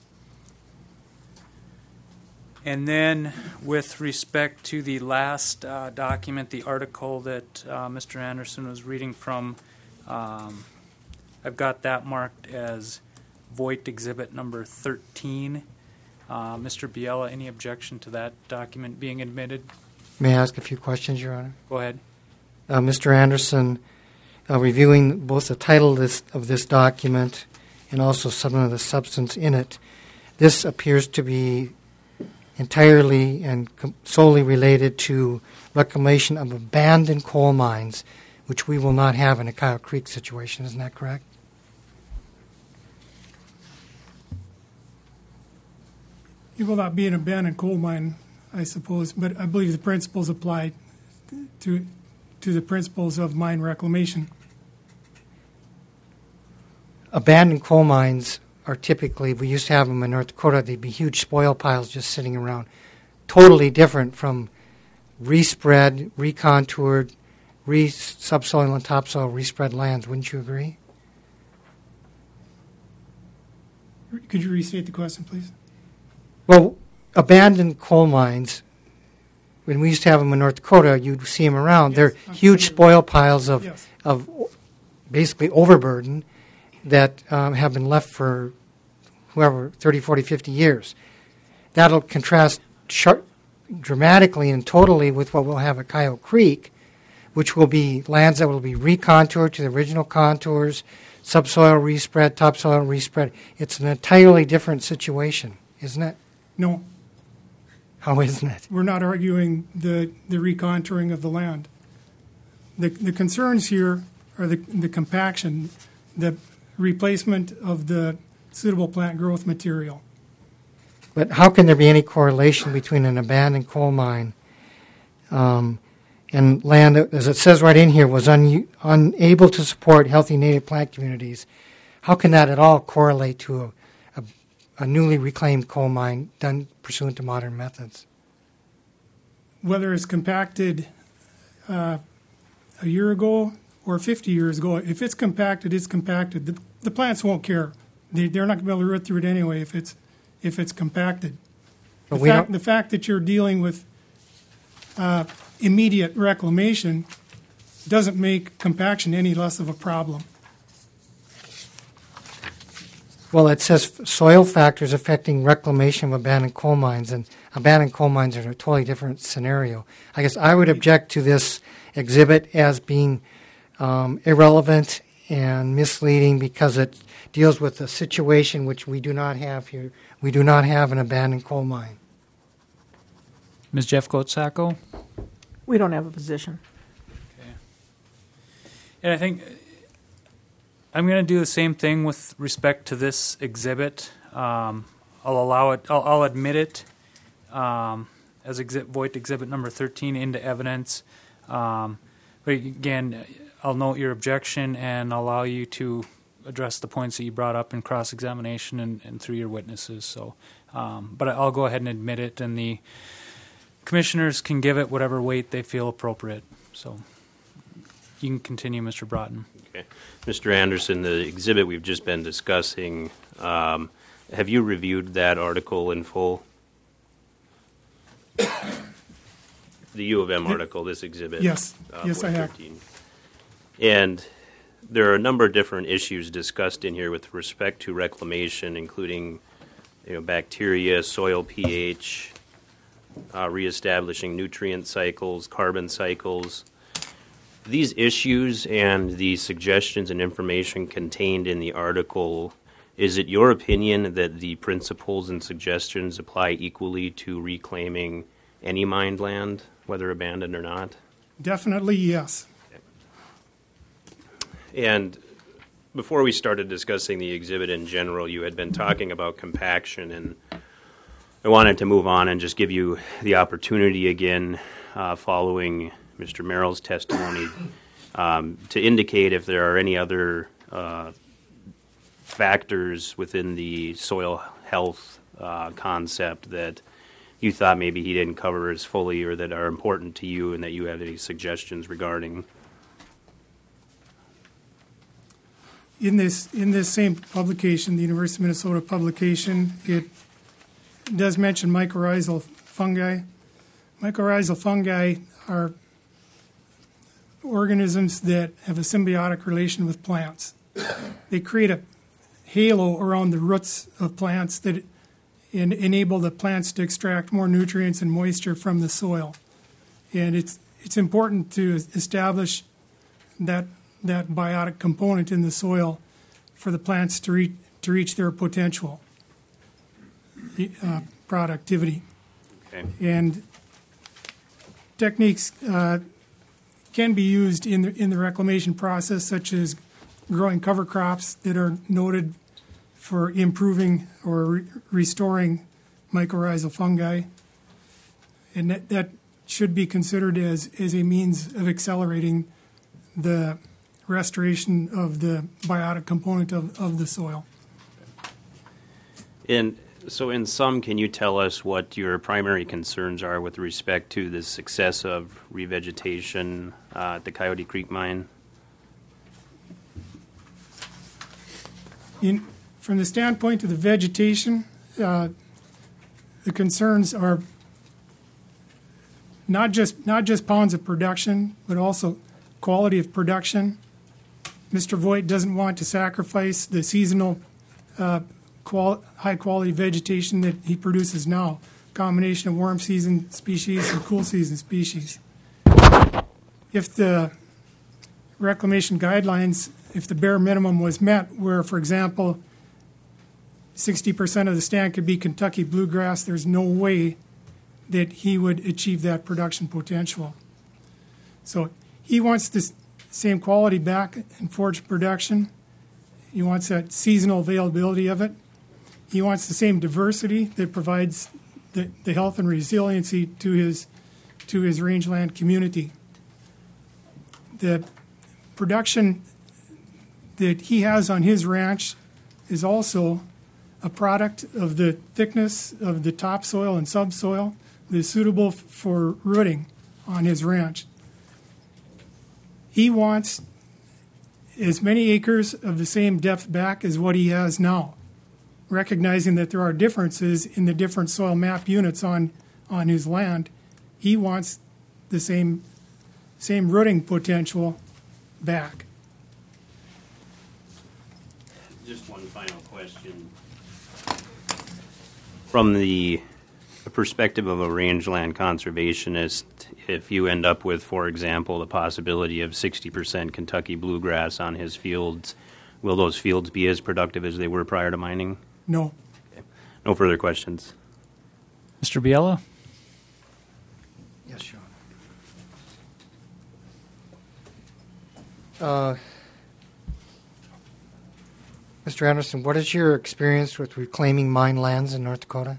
And then with respect to the last document, the article that Mr. Anderson was reading from, I've got that marked as Voigt Exhibit number 13. Mr. Biella, any objection to that document being admitted?
May I ask a few questions, Your Honor?
Go ahead.
Mr. Anderson, reviewing both the title of this document and also some of the substance in it, this appears to be entirely and solely related to reclamation of abandoned coal mines, which we will not have in a Coyote Creek situation. Isn't that correct?
It will not be an abandoned coal mine, I suppose, but I believe the principles apply to the principles of mine reclamation.
Abandoned coal mines are typically, we used to have them in North Dakota, they'd be huge spoil piles just sitting around. Totally different from respread, recontoured, subsoil and topsoil respread lands. Wouldn't you agree?
Could you restate the question, please?
Well, abandoned coal mines, when we used to have them in North Dakota, you'd see them around.
Yes,
They're
I'm
huge
familiar.
spoil piles of basically overburden that have been left for 30, 40, 50 years. That'll contrast dramatically and totally with what we'll have at Coyote Creek, which will be lands that will be recontoured to the original contours, subsoil respread, topsoil respread. It's an entirely different situation, isn't it?
No,
How isn't it?
we're not arguing the recontouring of the land. The concerns here are the compaction, the replacement of the suitable plant growth material.
But how can there be any correlation between an abandoned coal mine and land that, as it says right in here, was unable to support healthy native plant communities? How can that at all correlate to a newly reclaimed coal mine done pursuant to modern methods?
Whether it's compacted a year ago or 50 years ago, if it's compacted, it's compacted. The plants won't care. They're not going to be able to root through it anyway if it's compacted. The fact that you're dealing with immediate reclamation doesn't make compaction any less of a problem.
Well, it says soil factors affecting reclamation of abandoned coal mines, and abandoned coal mines are a totally different scenario. I guess I would object to this exhibit as being irrelevant and misleading because it deals with a situation which we do not have here. We do not have an abandoned coal mine.
Ms. Jeffcoat-Sacco?
We don't have a position.
And I think I'm going to do the same thing with respect to this exhibit. I'll allow it. I'll admit it as Voigt Exhibit number 13 into evidence. But again, I'll note your objection and I'll allow you to address the points that you brought up in cross-examination and through your witnesses. So, but I'll go ahead and admit it, and the commissioners can give it whatever weight they feel appropriate. So you can continue, Mr. Broughton.
Okay. Mr. Anderson, the exhibit we've just been discussing, have you reviewed that article in full? The U of M article, this exhibit?
Yes. Yes, I have.
And there are a number of different issues discussed in here with respect to reclamation, including bacteria, soil pH, reestablishing nutrient cycles, carbon cycles. These issues and the suggestions and information contained in the article, is it your opinion that the principles and suggestions apply equally to reclaiming any mined land, whether abandoned or not?
Definitely, yes.
And before we started discussing the exhibit in general, you had been talking about compaction, and I wanted to move on and just give you the opportunity again, following Mr. Merrill's testimony, to indicate if there are any other factors within the soil health concept that you thought maybe he didn't cover as fully or that are important to you and that you have any suggestions regarding.
In this same publication, the University of Minnesota publication, it does mention mycorrhizal fungi. Mycorrhizal fungi are organisms that have a symbiotic relation with plants. They create a halo around the roots of plants that enable the plants to extract more nutrients and moisture from the soil. And it's important to establish that biotic component in the soil for the plants to reach their potential productivity.
Okay.
And techniques can be used in the reclamation process, such as growing cover crops that are noted for improving or restoring mycorrhizal fungi, and that should be considered as a means of accelerating the restoration of the biotic component of the soil.
And so in sum, can you tell us what your primary concerns are with respect to the success of revegetation at the Coyote Creek mine?
From the standpoint of the vegetation, the concerns are not just pounds of production, but also quality of production. Mr. Voigt doesn't want to sacrifice the seasonal high-quality vegetation that he produces now, a combination of warm season species and cool season species. If the reclamation guidelines, if the bare minimum was met, where, for example, 60% of the stand could be Kentucky bluegrass, there's no way that he would achieve that production potential. So he wants the same quality back in forage production. He wants that seasonal availability of it. He wants the same diversity that provides the health and resiliency to his rangeland community. The production that he has on his ranch is also a product of the thickness of the topsoil and subsoil that is suitable for rooting on his ranch. He wants as many acres of the same depth back as what he has now, recognizing that there are differences in the different soil map units on his land. He wants the same rooting potential back.
Just one final question. From the perspective of a rangeland conservationist, if you end up with, for example, the possibility of 60% Kentucky bluegrass on his fields, will those fields be as productive as they were prior to mining?
No.
Okay. No further questions.
Mr. Biella?
Yes, Sean. Mr. Anderson, what is your experience with reclaiming mine lands in North Dakota?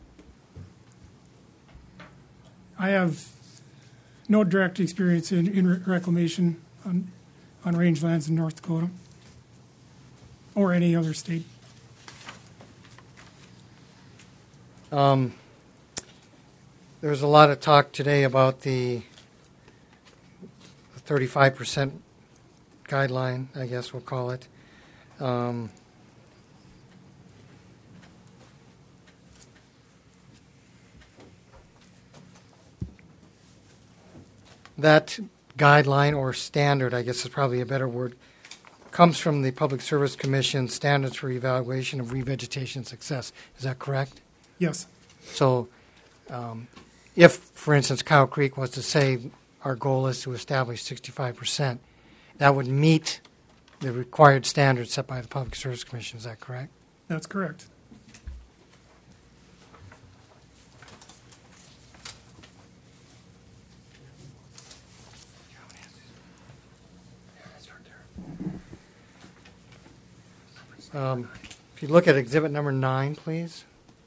I have no direct experience in reclamation on rangelands in North Dakota or any other state.
There was a lot of talk today about the 35% guideline, I guess we'll call it. That guideline or standard, I guess is probably a better word, comes from the Public Service Commission Standards for Evaluation of Revegetation Success. Is that correct?
Yes.
So if, for instance, Cow Creek was to say our goal is to establish 65%, that would meet the required standards set by the Public Service Commission. Is that correct?
That's correct.
If you look at exhibit number 9, please.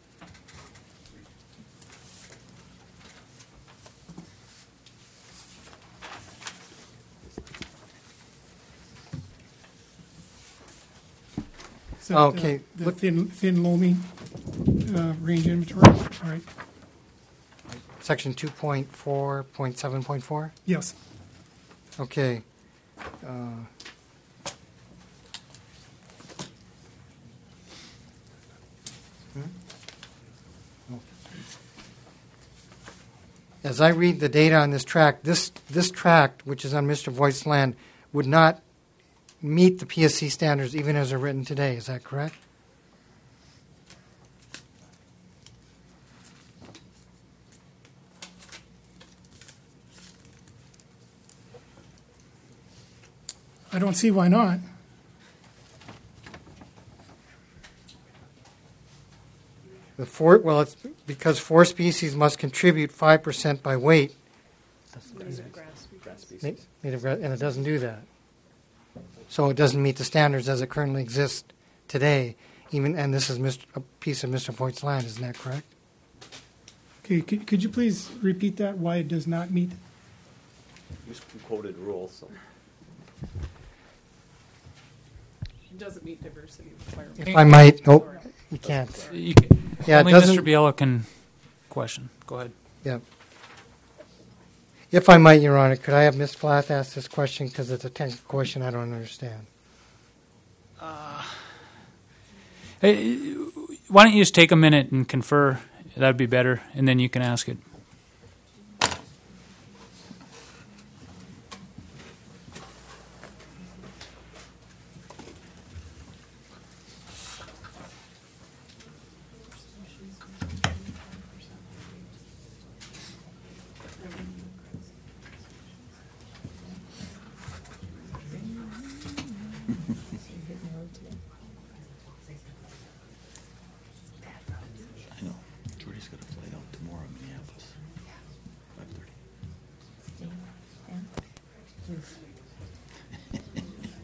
So
Okay,
The
look-
thin loamy range inventory. All right.
Section 2.4.7.4.
Yes.
Okay. As I read the data on this tract, this tract, which is on Mr. Voigt's land, would not meet the PSC standards even as they're written today. Is that correct?
I don't see why not.
Well, it's because 4 species must contribute 5% by weight. Native grass, and it doesn't do that. So it doesn't meet the standards as it currently exists today. And this is a piece of Mr. Voigt's land, isn't that correct?
Okay, could you please repeat that? Why it does not meet?
You quoted rules. So.
It doesn't meet diversity requirements.
If I might, nope, you can't. Yeah,
only
it doesn't.
Mr. Biella can question. Go ahead.
Yeah. If I might, Your Honor, could I have Ms. Flath ask this question because it's a technical question I don't understand.
Hey, why don't you just take a minute and confer? That'd be better, and then you can ask it.
I know. Jordy's got a flight out tomorrow in Minneapolis. 5:30.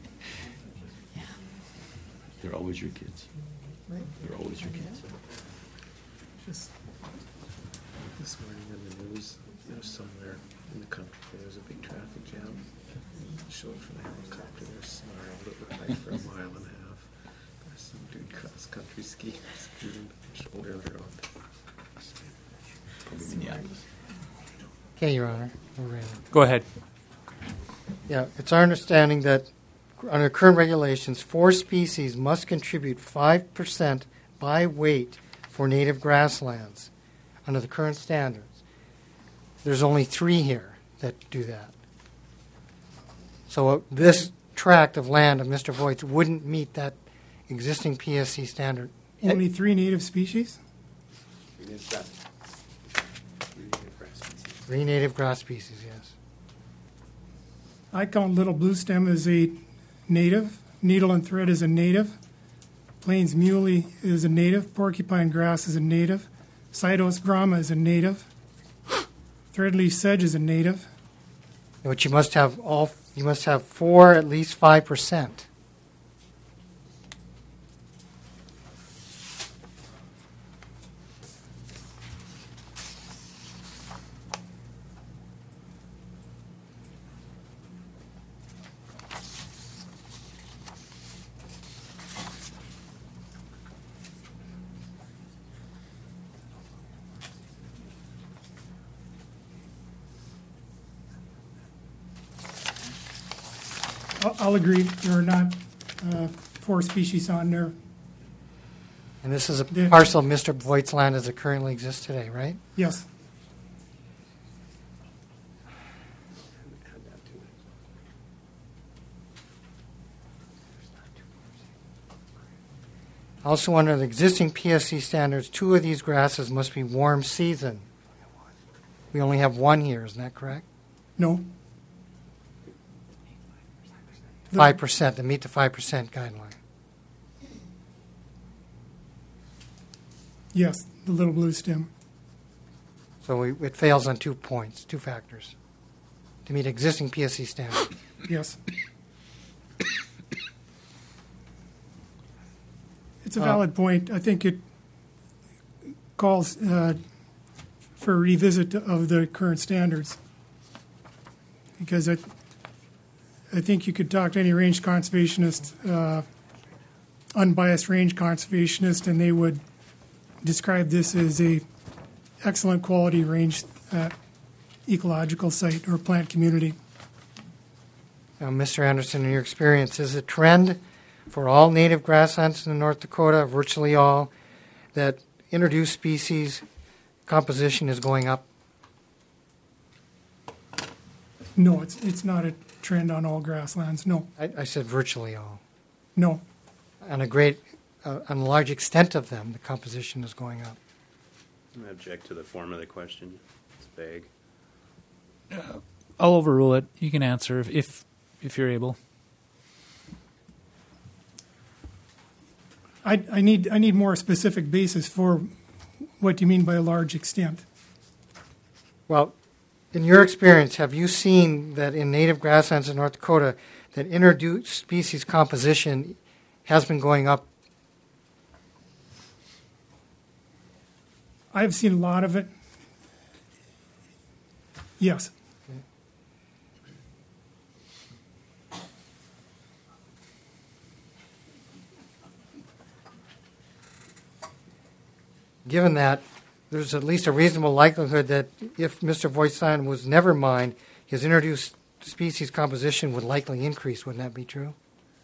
They're always your kids. They're always your kids.
Just this morning in the news, there was somewhere in the country there was a big traffic jam. It showed from a helicopter, there's snarl that looked like for a mile and a half. There's some dude cross-country skiing, doing shoulder around.
Probably Minneapolis.
Okay, Your Honor. We're ready.
Go ahead.
Yeah, it's our understanding that under current regulations, 4 species must contribute 5% by weight for native grasslands under the current standards. There's only 3 here that do that. So this tract of land of Mr. Voigt's wouldn't meet that existing PSC standard?
Only 3 native species?
3 native grass species, yes.
I count little blue stem as a native, needle and thread is a native, plains muley is a native, porcupine grass is a native, Cydos grama is a native, threadleaf sedge is a native.
But you must have 4 at least 5%.
I'll agree, there are not 4 species on there.
And this is a parcel of Mr. Voigt's land as it currently exists today, right?
Yes.
Also, under the existing PSC standards, 2 of these grasses must be warm season. We only have 1 here, isn't that correct?
No.
5%, to meet the 5% guideline.
Yes, the little blue stem.
So it fails on 2 points, 2 factors, to meet existing PSC standards.
Yes. It's a valid point. I think it calls for a revisit of the current standards. Because I think you could talk to any range conservationist, unbiased range conservationist, and they would describe this as a excellent quality range ecological site or plant community.
Now, Mr. Anderson, in your experience, is a trend for all native grasslands in North Dakota, virtually all, that introduced species composition is going up?
No, it's not a trend on all grasslands. No.
I said virtually all.
No.
On a large extent of them, the composition is going up.
I object to the form of the question. It's vague.
I'll overrule it. You can answer if you're able.
I need more specific basis for what you mean by a large extent.
Well, in your experience, have you seen that in native grasslands in North Dakota that introduced species composition has been going up?
I've seen a lot of it. Yes.
Given that, there's at least a reasonable likelihood that if Mr. Voigt's land was never mined, his introduced species composition would likely increase. Wouldn't that be true?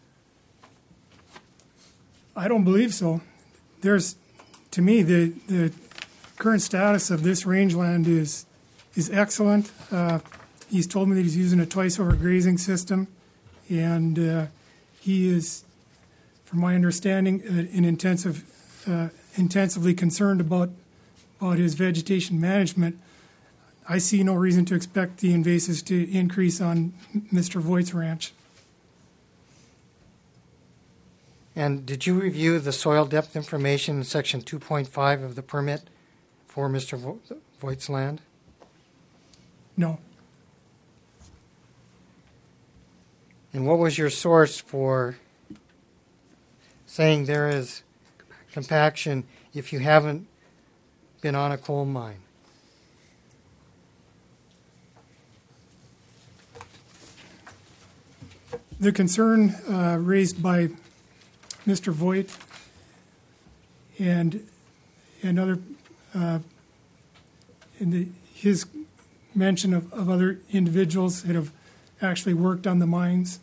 I don't believe so. To me, the current status of this rangeland is excellent. He's told me that he's using a twice-over grazing system, and he is, from my understanding, intensively concerned about his vegetation management. I see no reason to expect the invasives to increase on Mr. Voigt's ranch.
And did you review the soil depth information in section 2.5 of the permit for Mr. Voigt's land?
No.
And what was your source for saying there is compaction if you haven't been on a coal mine?
The concern raised by Mr. Voigt and other his mention of other individuals that have actually worked on the mines,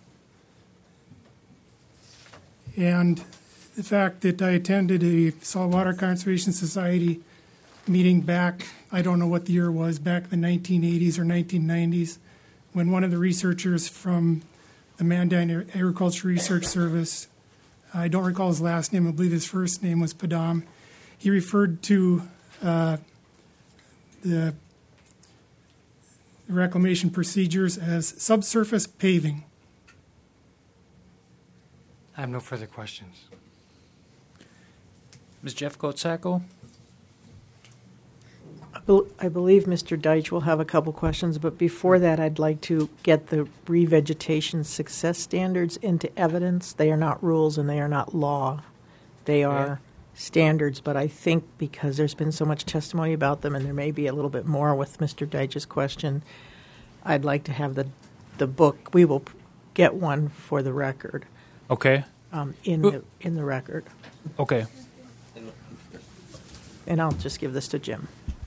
and the fact that I attended a Saltwater Conservation Society meeting back, I don't know what the year was, back in the 1980s or 1990s, when one of the researchers from the Mandan Agriculture Research Service I don't recall his last name. I believe his first name was Padam. He referred to the reclamation procedures as subsurface paving.
I have no further questions.
Ms. Jeffcoat-Sacco?
I believe Mr. Deitch will have a couple questions, but before that, I'd like to get the revegetation success standards into evidence. They are not rules and they are not law. They are standards, but I think because there's been so much testimony about them and there may be a little bit more with Mr. Deitch's question, I'd like to have the book. We will get one for the record.
Okay.
In the record.
Okay.
And I'll just give this to Jim.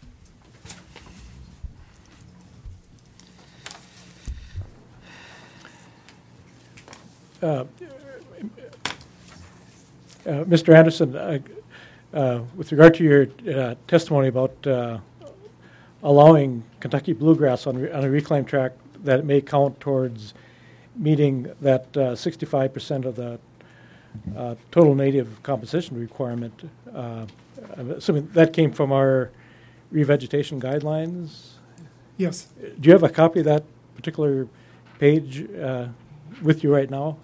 Mr. Anderson, with regard to your testimony about allowing Kentucky bluegrass on a reclaimed tract, that it may count towards meeting that 65% of the total native composition requirement, I'm assuming that came from our revegetation guidelines?
Yes.
Do you have a copy of that particular page with you right now?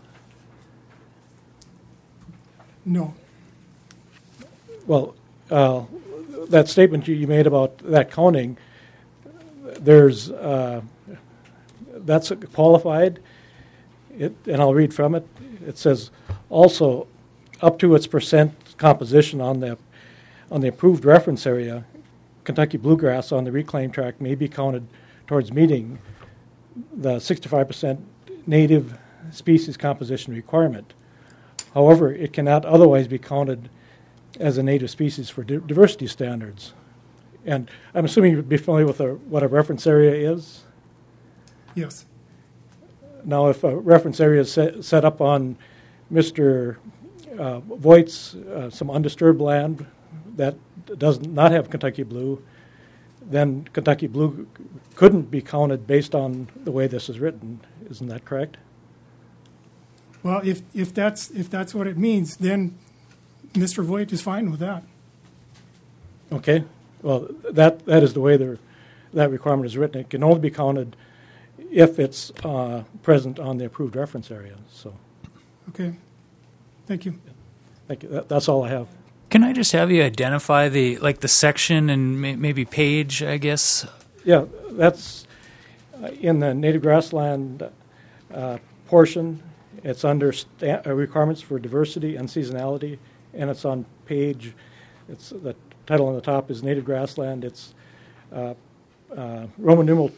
No.
Well, that statement you made about that counting, there's that's qualified, and I'll read from it. It says, also, up to its percent composition on the approved reference area, Kentucky bluegrass on the reclaimed tract may be counted towards meeting the 65% native species composition requirement. However, it cannot otherwise be counted as a native species for diversity standards. And I'm assuming you'd be familiar with what a reference area is?
Yes.
Now, if a reference area is set up on Mr. Voigt's some undisturbed land that does not have Kentucky blue, then Kentucky blue couldn't be counted based on the way this is written. Isn't that correct?
Well, if that's what it means, then Mr. Voigt is fine with that.
Okay. Well, that is the way that requirement is written. It can only be counted if it's present on the approved reference area. So.
Okay. Thank you.
Thank you. That's all I have.
Can I just have you identify the section and maybe page, I guess?
Yeah, that's in the native grassland portion. It's under requirements for diversity and seasonality, and it's on page. It's the title on the top is native grassland. It's Roman numeral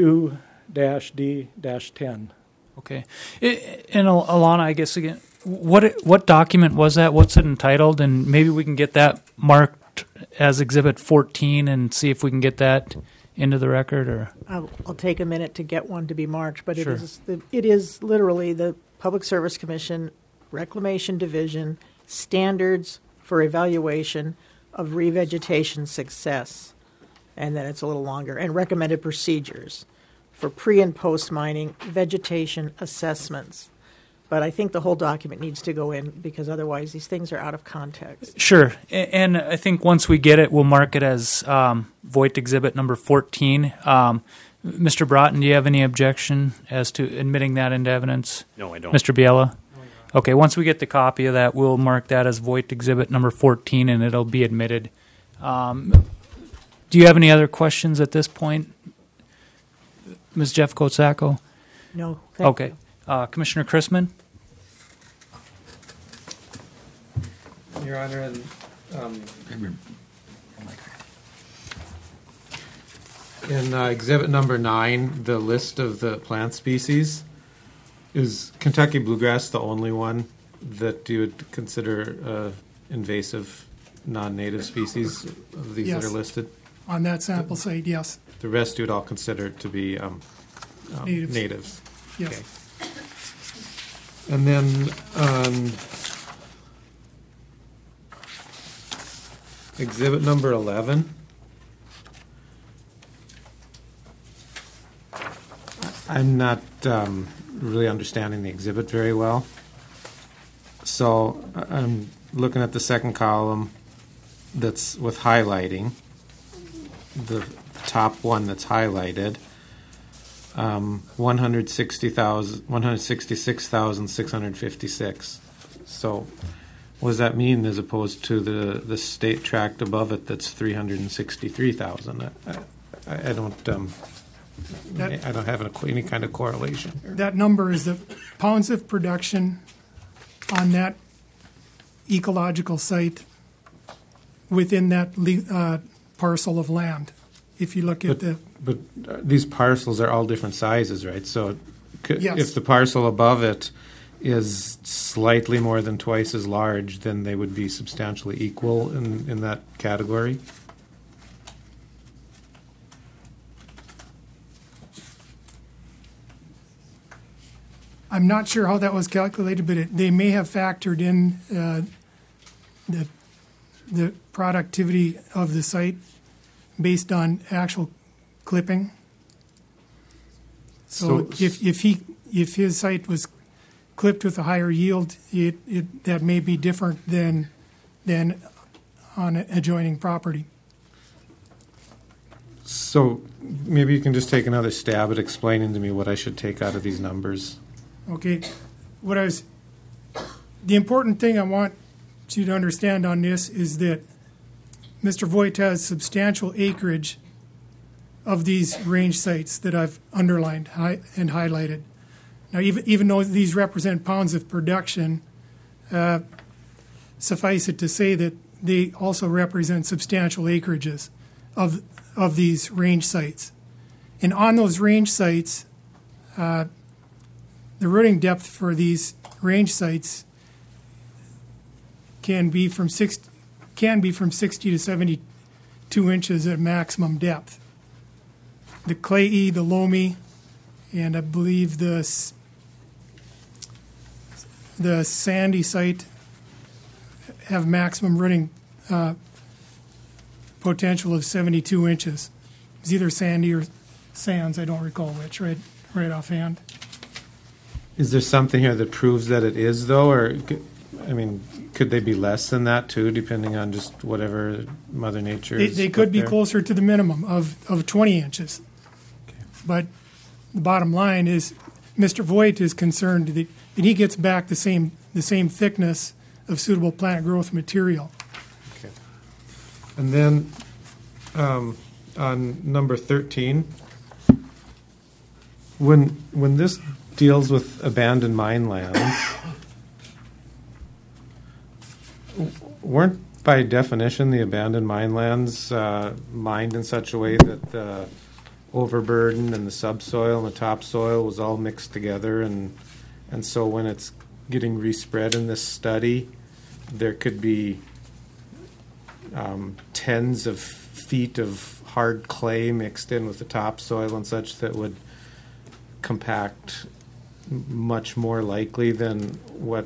2-D-10.
Okay, and Alana, I guess again. What document was that? What's it entitled? And maybe we can get that marked as Exhibit 14 and see if we can get that into the record. Or
I'll take a minute to get one to be marked, but
Sure.
it is literally the Public Service Commission Reclamation Division Standards for Evaluation of Revegetation Success, and then it's a little longer, and recommended procedures for pre- and post-mining vegetation assessments. But I think the whole document needs to go in because otherwise these things are out of context.
Sure, and I think once we get it, we'll mark it as Voigt Exhibit number 14. Mr. Broughton, do you have any objection as to admitting that into evidence?
No, I don't.
Mr. Biella? Okay, once we get the copy of that, we'll mark that as Voigt Exhibit number 14, and it'll be admitted. Do you have any other questions at this point, Ms. Jeffcoat-Sacco?
No, thank you.
Okay. Commissioner Chrisman?
Your Honor, and in exhibit number 9, the list of the plant species, is Kentucky bluegrass the only one that you would consider invasive, non-native species of these
Yes.
that are listed?
On that sample site, yes.
The rest you would all consider to be
Natives.
natives.
Yes.
Okay. And then on exhibit number 11, I'm not really understanding the exhibit very well. So I'm looking at the second column that's with highlighting, the top one that's highlighted, 166,656. So what does that mean as opposed to the state tract above it that's 363,000? I don't have any kind of correlation here.
That number is the pounds of production on that ecological site within that parcel of land. If you look at
But these parcels are all different sizes, right? So
Yes.
if the parcel above it is slightly more than twice as large, then they would be substantially equal in that category?
I'm not sure how that was calculated, but they may have factored in the productivity of the site based on actual clipping. So if his site was clipped with a higher yield, that may be different than on adjoining property.
So maybe you can just take another stab at explaining to me what I should take out of these numbers.
Okay, the important thing I want you to understand on this is that Mr. Voigt has substantial acreage of these range sites that I've underlined and highlighted. Now, even though these represent pounds of production, suffice it to say that they also represent substantial acreages of these range sites. And on those range sites, the rooting depth for these range sites can be from 60 to 72 inches at maximum depth. The clayey, the loamy, and I believe the sandy site have maximum rooting potential of 72 inches. It's either sandy or sands, I don't recall which, right offhand.
Is there something here that proves that it is, though? Or, I mean, could they be less than that, too, depending on just whatever Mother Nature is?
They could be closer to the minimum of 20 inches.
Okay.
But the bottom line is Mr. Voigt is concerned that he gets back the same thickness of suitable plant growth material.
Okay. And then on number 13, when this deals with abandoned mine lands, weren't by definition the abandoned mine lands mined in such a way that the overburden and the subsoil and the topsoil was all mixed together, and so when it's getting respread in this study, there could be tens of feet of hard clay mixed in with the topsoil and such that would compact much more likely than what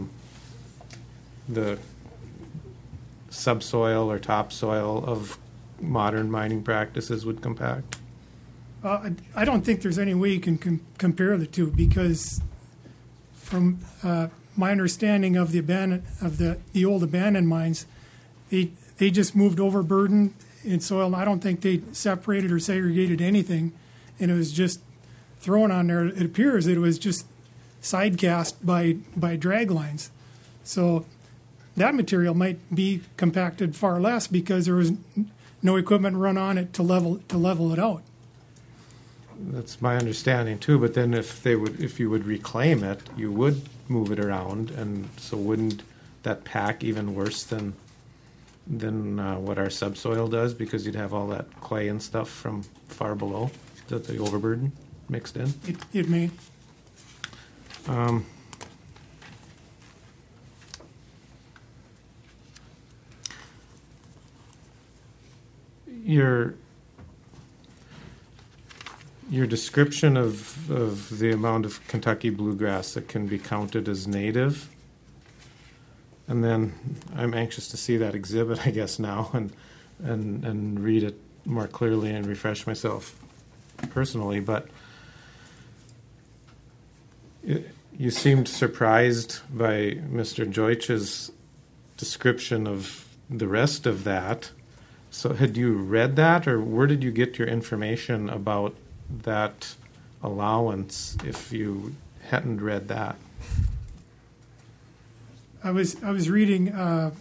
the subsoil or topsoil of modern mining practices would compact?
I don't think there's any way you can compare the two, because from my understanding of the old abandoned mines, they just moved overburden in soil. I don't think they separated or segregated anything, and it was just thrown on there. It appears that it was just side cast by drag lines. So that material might be compacted far less because there was no equipment run on it to level it out.
That's my understanding too. But then if you would reclaim it, you would move it around, and so wouldn't that pack even worse than what our subsoil does, because you'd have all that clay and stuff from far below, that the overburden mixed in?
It may.
Your description of the amount of Kentucky bluegrass that can be counted as native, and then I'm anxious to see that exhibit, I guess, now and read it more clearly and refresh myself personally. But You seemed surprised by Mr. Deutsch's description of the rest of that. So had you read that, or where did you get your information about that allowance if you hadn't read that?
I was reading a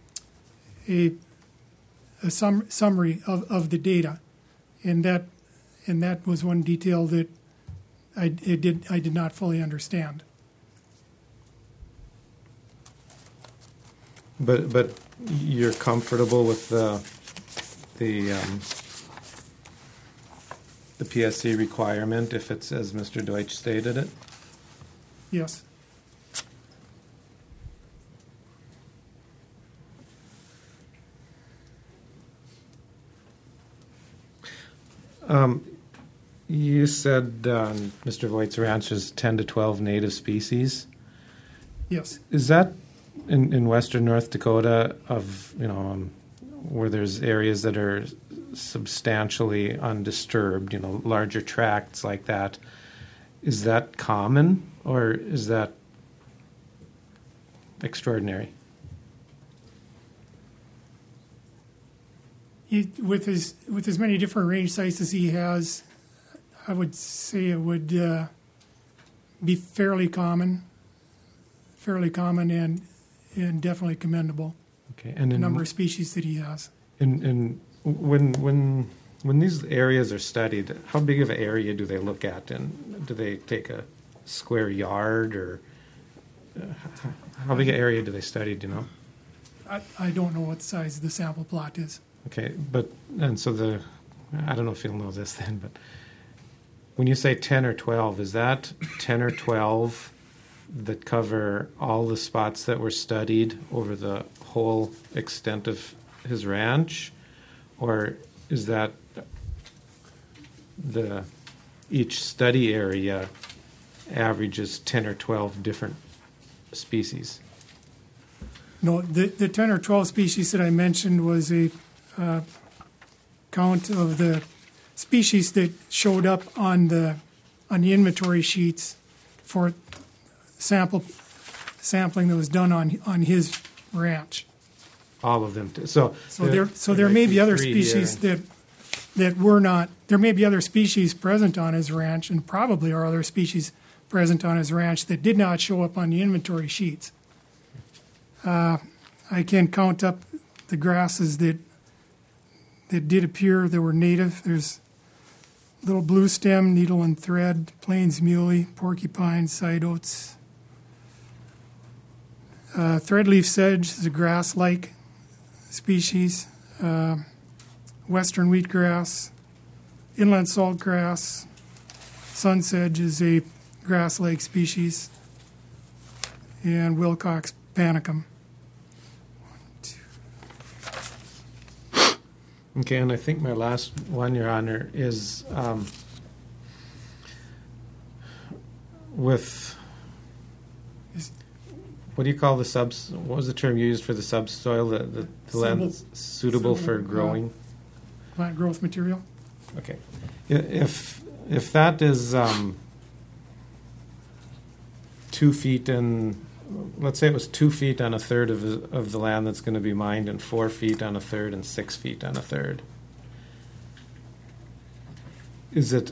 summary of the data, and that was one detail that I did not fully understand.
But you're comfortable with the PSC requirement if it's as Mr. Deutsch stated it?
Yes.
You said Mr. Voigt's ranch is 10 to 12 native species.
Yes.
Is that in western North Dakota where there's areas that are substantially undisturbed, larger tracts like that? Is that common or is that extraordinary?
With as many different range sites as he has, I would say it would be fairly common and definitely commendable.
Okay, and
the number of species that he has.
And when these areas are studied, how big of an area do they look at, and do they take a square yard, or how big an area do they study? Do you know?
I don't know what the size of the sample plot is.
Okay, so I don't know if you'll know this then, but when you say 10 or 12, is that 10 or 12 that cover all the spots that were studied over the whole extent of his ranch, or is that each study area averages 10 or 12 different species?
No, the 10 or 12 species that I mentioned was a count of the species that showed up on the inventory sheets for sampling that was done on his ranch.
All of them.
So there may be other species that were not. There may be other species present on his ranch, and probably are other species present on his ranch that did not show up on the inventory sheets. I can count up the grasses that did appear that were native. There's little blue stem, needle and thread, plains muley, porcupine, side oats. Threadleaf sedge is a grass-like species. Western wheatgrass, inland saltgrass, sun sedge is a grass-like species, and Wilcox panicum.
Okay, and I think my last one, Your Honor, is with what do you call the what was the term you used for the subsoil, the land that's suitable for growing?
Plant growth material.
Okay. If that is 2 feet in, let's say it was 2 feet on a third of the land that's going to be mined, and 4 feet on a third, and 6 feet on a third. Is it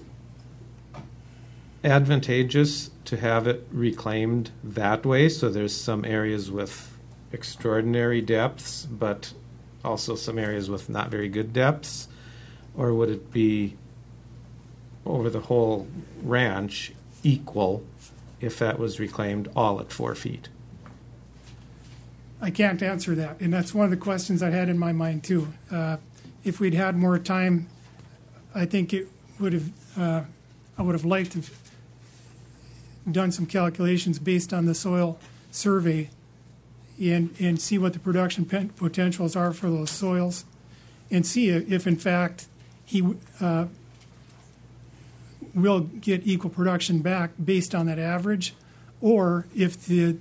advantageous to have it reclaimed that way, so there's some areas with extraordinary depths, but also some areas with not very good depths? Or would it be over the whole ranch equal if that was reclaimed all at 4 feet?
I can't answer that, and that's one of the questions I had in my mind too. If we'd had more time, I think it would have. I would have liked to have done some calculations based on the soil survey, and see what the production potentials are for those soils, and see if in fact he will get equal production back based on that average, or if the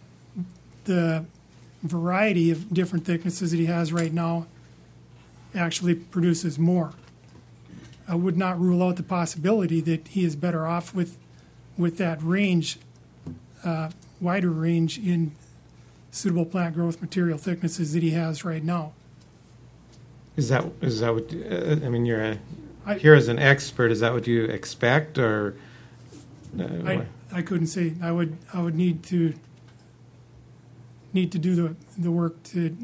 variety of different thicknesses that he has right now actually produces more. I would not rule out the possibility that he is better off with that range wider range in suitable plant growth material thicknesses that he has right now.
Is that what, I mean, you're here as an expert, is that what you expect, or?
I couldn't say. I would need to do the work to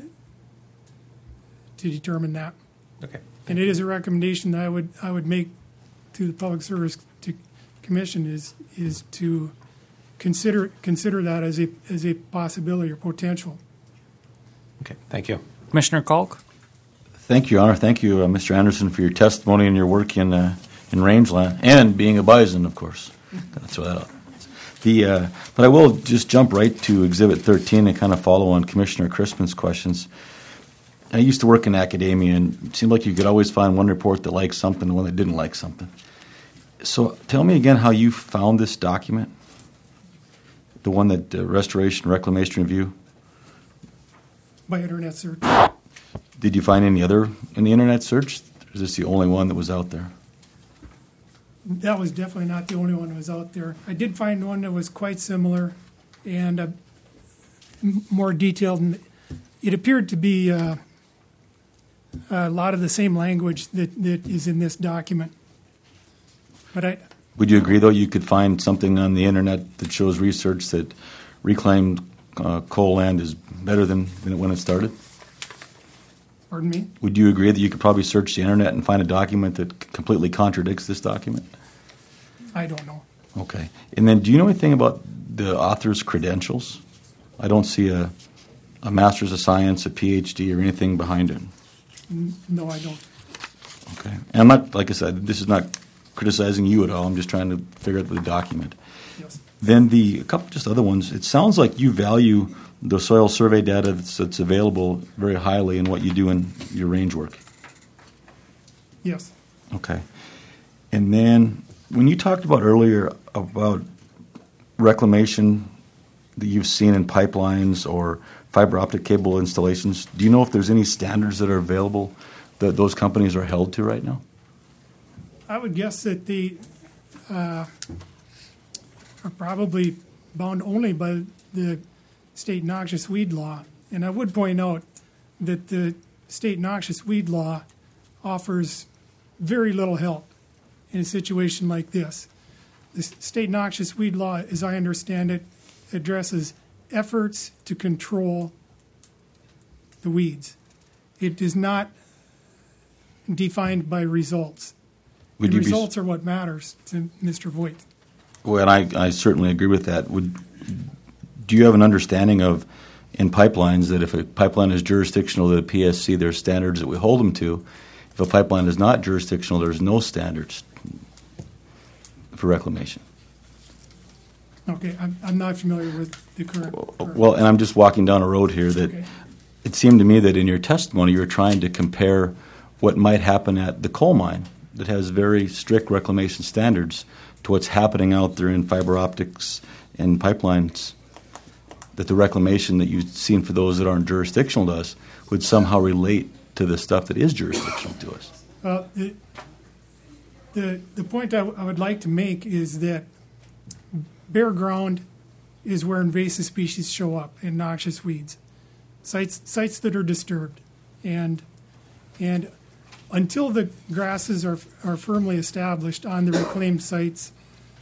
determine that.
Okay.
And it is a recommendation that I would make to the Public Service Commission is to consider that as a possibility or potential.
Okay. Thank you.
Commissioner Kalk?
Thank you, Your Honor. Thank you, Mr. Anderson, for your testimony and your work in rangeland and being a bison, of course. That's what that. But I will just jump right to Exhibit 13 and kind of follow on Commissioner Crispin's questions. I used to work in academia, and it seemed like you could always find one report that liked something and one that didn't like something. So tell me again how you found this document, the one that Restoration Reclamation Review.
By internet search.
Did you find any other in the internet search? Or is this the only one that was out there?
That was definitely not the only one that was out there. I did find one that was quite similar and more detailed. And it appeared to be a lot of the same language that is in this document. But
would you agree, though, you could find something on the internet that shows research that reclaimed coal land is better than when it started?
Pardon me?
Would you agree that you could probably search the internet and find a document that completely contradicts this document?
I don't know.
Okay. And then do you know anything about the author's credentials? I don't see a Master's of Science, a PhD, or anything behind it.
No, I don't.
Okay. And I'm not, like I said, this is not criticizing you at all. I'm just trying to figure out the document.
Yes.
Then a couple just other ones. It sounds like you value the soil survey data that's available very highly in what you do in your range work.
Yes.
Okay. And then when you talked about earlier about reclamation that you've seen in pipelines or fiber optic cable installations, do you know if there's any standards that are available that those companies are held to right now?
I would guess that they are probably bound only by the state noxious weed law. And I would point out that the state noxious weed law offers very little help in a situation like this. The state noxious weed law, as I understand it, addresses efforts to control the weeds. It is not defined by results. The results are what matters to Mr. Voigt.
Well, I certainly agree with that. Do you have an understanding of, in pipelines, that if a pipeline is jurisdictional to the PSC, there's standards that we hold them to? If a pipeline is not jurisdictional, there's no standards for reclamation.
Okay, I'm not familiar with the current.
Well, and I'm just walking down a road here that
Okay.
It seemed to me that in your testimony you were trying to compare what might happen at the coal mine that has very strict reclamation standards to what's happening out there in fiber optics and pipelines, that the reclamation that you've seen for those that aren't jurisdictional to us would somehow relate to the stuff that is jurisdictional to us.
The point I would like to make is that bare ground is where invasive species show up and noxious weeds, sites that are disturbed, and until the grasses are firmly established on the reclaimed sites,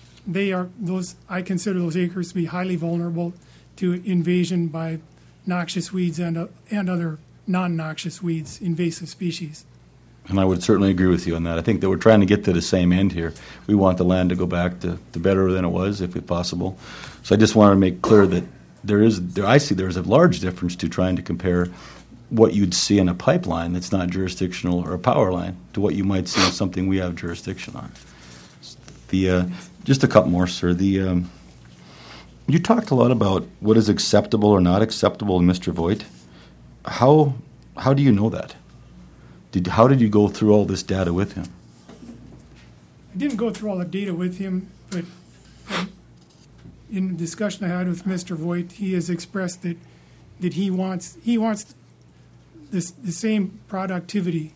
I consider those acres to be highly vulnerable to invasion by noxious weeds and other non-noxious weeds, invasive species.
And I would certainly agree with you on that. I think that we're trying to get to the same end here. We want the land to go back to better than it was, if possible. So I just wanted to make clear that I see there's a large difference to trying to compare what you'd see in a pipeline that's not jurisdictional or a power line to what you might see in something we have jurisdiction on. Just a couple more, sir. You talked a lot about what is acceptable or not acceptable in Mr. Voigt. How do you know that? How did you go through all this data with him?
I didn't go through all the data with him, but in the discussion I had with Mr. Voigt, he has expressed that he wants the same productivity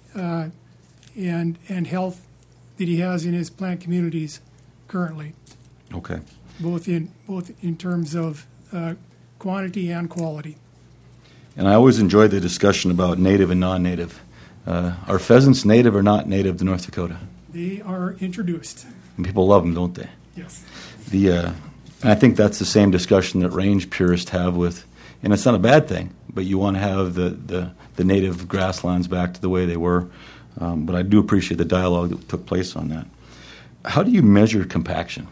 and health that he has in his plant communities currently.
Okay.
both in terms of quantity and quality.
And I always enjoy the discussion about native and non-native. Are pheasants native or not native to North Dakota?
They are introduced.
And people love them, don't they?
Yes.
And I think that's the same discussion that range purists have with, and it's not a bad thing, but you want to have the native grasslands back to the way they were. But I do appreciate the dialogue that took place on that. How do you measure compaction?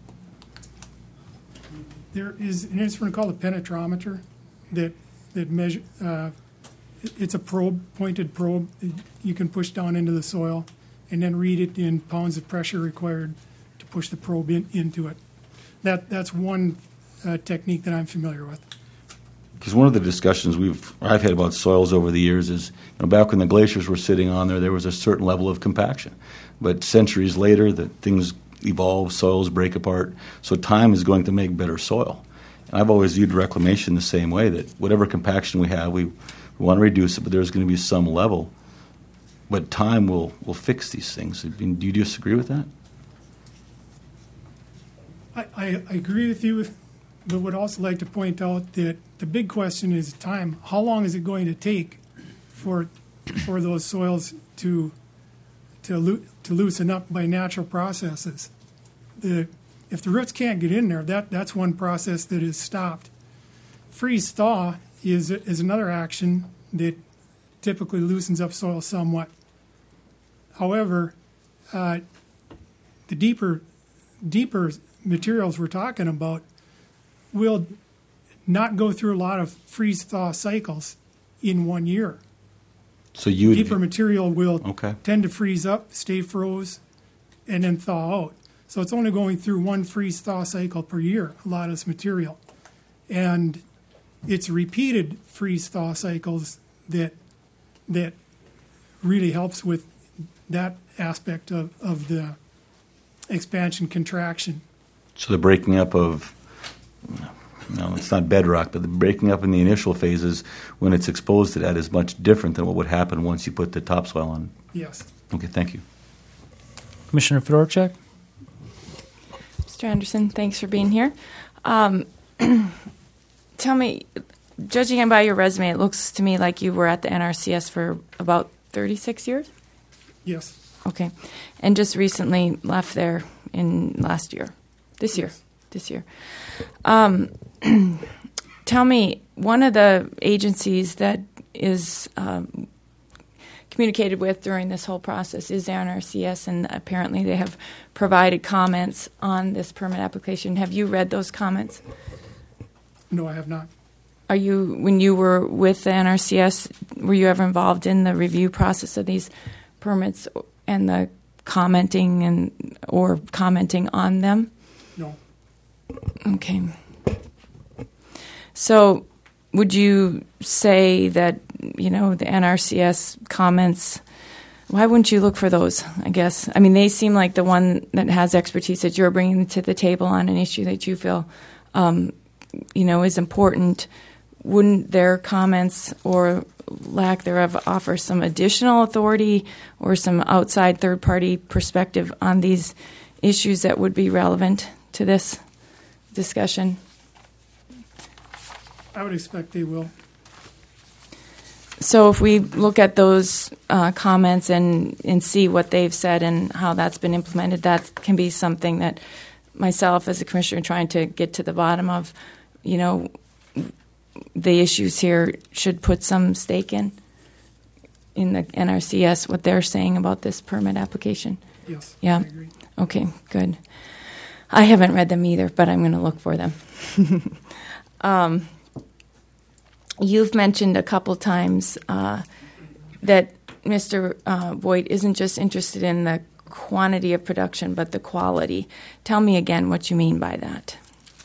There is an instrument called a penetrometer that measure. It's a pointed probe that you can push down into the soil, and then read it in pounds of pressure required to push the probe into it. That's one technique that I'm familiar with.
Because one of the discussions I've had about soils over the years is, back when the glaciers were sitting on there was a certain level of compaction. But centuries later, things evolve, soils break apart, so time is going to make better soil. And I've always viewed reclamation the same way, that whatever compaction we have, we want to reduce it, but there's going to be some level. But time will fix these things. Do you disagree with that?
I agree with you, but would also like to point out that the big question is time. How long is it going to take for those soils to loosen up by natural processes? If the roots can't get in there, that's one process that is stopped. Freeze thaw is another action that typically loosens up soil somewhat. However, the deeper materials we're talking about will not go through a lot of freeze thaw cycles in 1 year.
So
deeper material will
okay.
tend to freeze up, stay froze, and then thaw out. So it's only going through one freeze thaw cycle per year, a lot of this material. And it's repeated freeze thaw cycles that really helps with that aspect of the expansion contraction.
So the breaking up of, no, it's not bedrock, but the breaking up in the initial phases when it's exposed to that is much different than what would happen once you put the topsoil on.
Yes.
Okay, thank you.
Commissioner Fedorchak?
Mr. Anderson, thanks for being here. Tell me, judging by your resume, it looks to me like you were at the NRCS for about 36 years?
Yes.
Okay. And just recently left there this year. Tell me, one of the agencies that is communicated with during this whole process is the NRCS, and apparently they have provided comments on this permit application. Have you read those comments?
No, I have not.
When you were with the NRCS, were you ever involved in the review process of these permits and the commenting or commenting on them?
No.
Okay. So would you say that, the NRCS comments, why wouldn't you look for those, I guess? I mean, they seem like the one that has expertise that you're bringing to the table on an issue that you feel, is important. Wouldn't their comments or lack thereof offer some additional authority or some outside third-party perspective on these issues that would be relevant to this discussion?
I would expect they will.
So if we look at those comments and see what they've said and how that's been implemented, that can be something that myself as a commissioner trying to get to the bottom of, the issues here should put some stake in the NRCS, what they're saying about this permit application.
Yes,
yeah.
I agree.
Okay, good. I haven't read them either, but I'm going to look for them. You've mentioned a couple times that Mr. Voigt isn't just interested in the quantity of production, but the quality. Tell me again what you mean by that.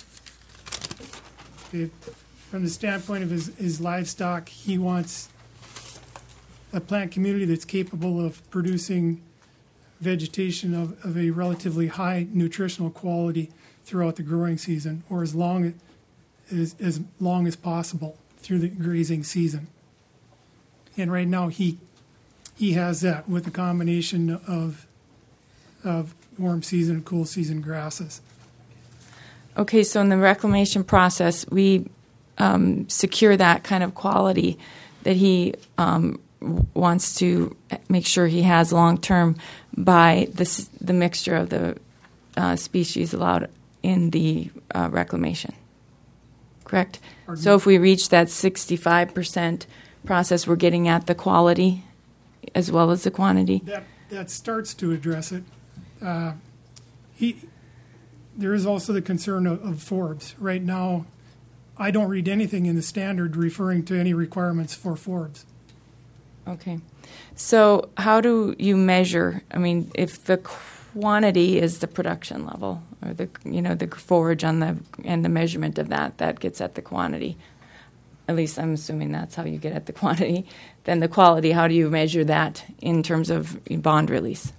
From the standpoint of his livestock, he wants a plant community that's capable of producing vegetation of a relatively high nutritional quality throughout the growing season, or as long as possible through the grazing season. And right now he has that with a combination of warm season and cool season grasses.
Okay, so in the reclamation process, we secure that kind of quality that he wants to make sure he has long-term by the mixture of the species allowed in the reclamation. Correct? So if we reach that 65% process, we're getting at the quality as well as the quantity?
That starts to address it. There is also the concern of Forbes. Right now, I don't read anything in the standard referring to any requirements for Forbes.
Okay. So how do you measure? I mean, if the quantity is the production level, or the forage and the measurement of that gets at the quantity. At least I'm assuming that's how you get at the quantity. Then the quality, how do you measure that in terms of bond release?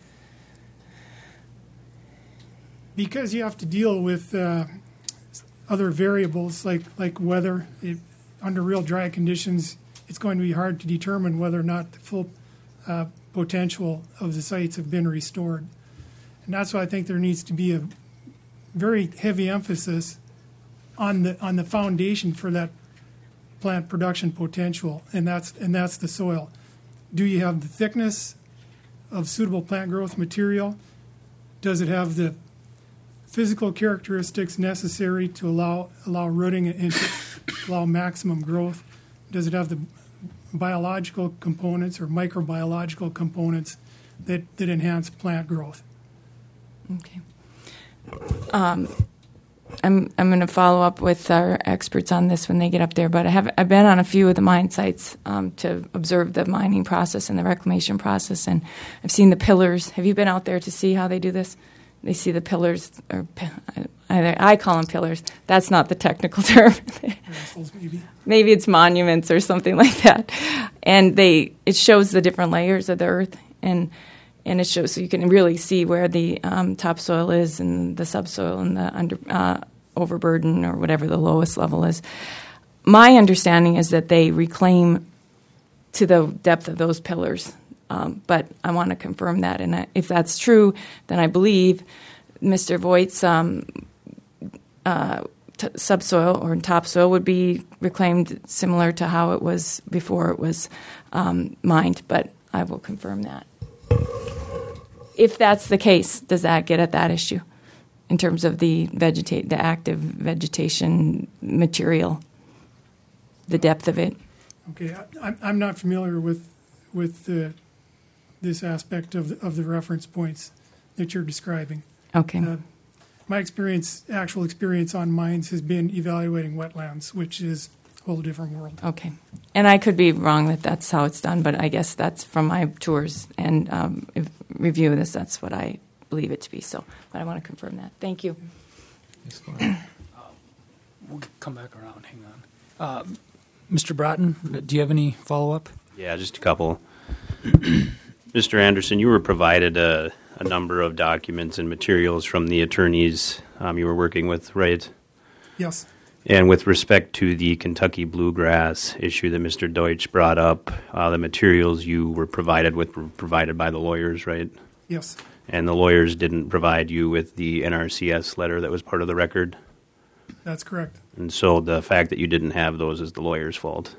Because you have to deal with other variables like weather. Under real dry conditions, it's going to be hard to determine whether or not the full potential of the sites have been restored. And that's why I think there needs to be a very heavy emphasis on the foundation for that plant production potential, and that's the soil. Do you have the thickness of suitable plant growth material? Does it have the physical characteristics necessary to allow rooting and to allow maximum growth? Does it have the biological components or microbiological components that enhance plant growth?
Okay. I'm going to follow up with our experts on this when they get up there, but I've been on a few of the mine sites to observe the mining process and the reclamation process, and I've seen the pillars. Have you been out there to see how they do this? They see the pillars, or I call them pillars. That's not the technical term. Maybe it's monuments or something like that. And it shows the different layers of the earth, and it shows, so you can really see where the topsoil is and the subsoil and the overburden or whatever the lowest level is. My understanding is that they reclaim to the depth of those pillars. But I want to confirm that, and if that's true, then I believe Mr. Voigt's subsoil or topsoil would be reclaimed similar to how it was before it was mined, but I will confirm that. If that's the case, does that get at that issue in terms of the active vegetation material, the depth of it?
Okay, I'm not familiar with this aspect of the reference points that you're describing.
Okay.
My actual experience on mines has been evaluating wetlands, which is a whole different world.
Okay. And I could be wrong that that's how it's done, but I guess that's from my tours and review of this, that's what I believe it to be. So, but I want to confirm that. Thank you.
We'll come back around. Hang on. Mr. Bratton, do you have any follow-up?
Yeah, just a couple. Mr. Anderson, you were provided a number of documents and materials from the attorneys you were working with, right?
Yes.
And with respect to the Kentucky bluegrass issue that Mr. Deutsch brought up, the materials you were provided with were provided by the lawyers, right?
Yes.
And the lawyers didn't provide you with the NRCS letter that was part of the record?
That's correct.
And so the fact that you didn't have those is the lawyer's fault.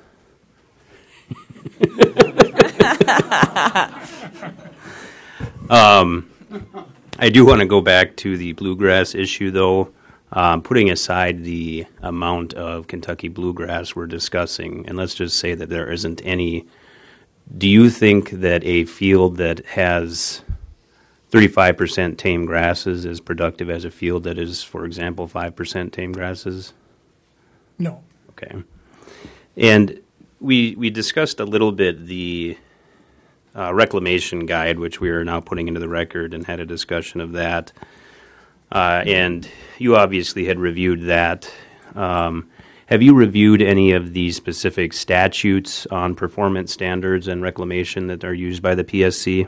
I do want to go back to the bluegrass issue, though. Putting aside the amount of Kentucky bluegrass we're discussing, and let's just say that there isn't any, do you think that a field that has 35% tame grasses is productive as a field that is, for example, 5% tame grasses?
No.
Okay. And we discussed a little bit the reclamation guide, which we are now putting into the record, and had a discussion of that. And you obviously had reviewed that. Have you reviewed any of the specific statutes on performance standards and reclamation that are used by the PSC?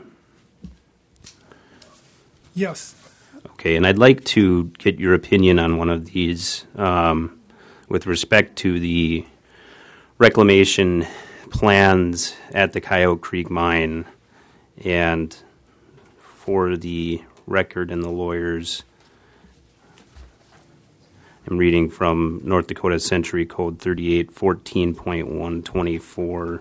Yes.
Okay, and I'd like to get your opinion on one of these with respect to the reclamation plans at the Coyote Creek mine, and for the record and the lawyers, I'm reading from North Dakota Century Code 3814.124.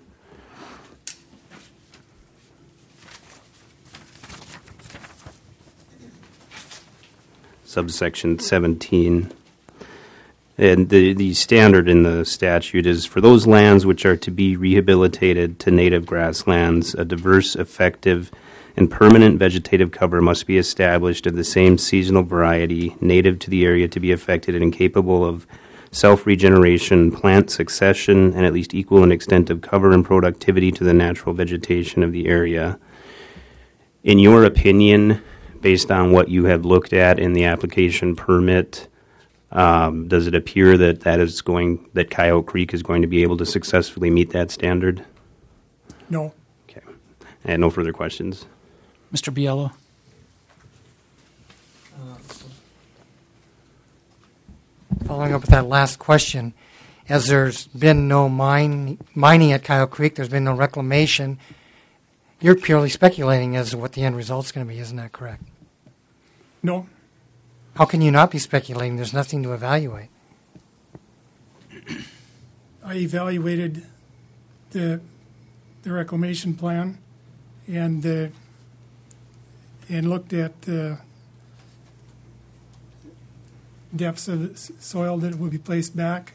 Subsection 17. And the standard in the statute is for those lands which are to be rehabilitated to native grasslands, a diverse, effective, and permanent vegetative cover must be established of the same seasonal variety, native to the area to be affected and capable of self-regeneration, plant succession, and at least equal in extent of cover and productivity to the natural vegetation of the area. In your opinion, based on what you have looked at in the application permit, does it appear that that Coyote Creek is going to be able to successfully meet that standard?
No.
Okay. I had no further questions.
Mr. Biello?
Following up with that last question, as there's been no mining at Coyote Creek, there's been no reclamation, you're purely speculating as to what the end result's going to be, isn't that correct?
No.
How can you not be speculating? There's nothing to evaluate.
I evaluated the reclamation plan and looked at the depths of the soil that would be placed back.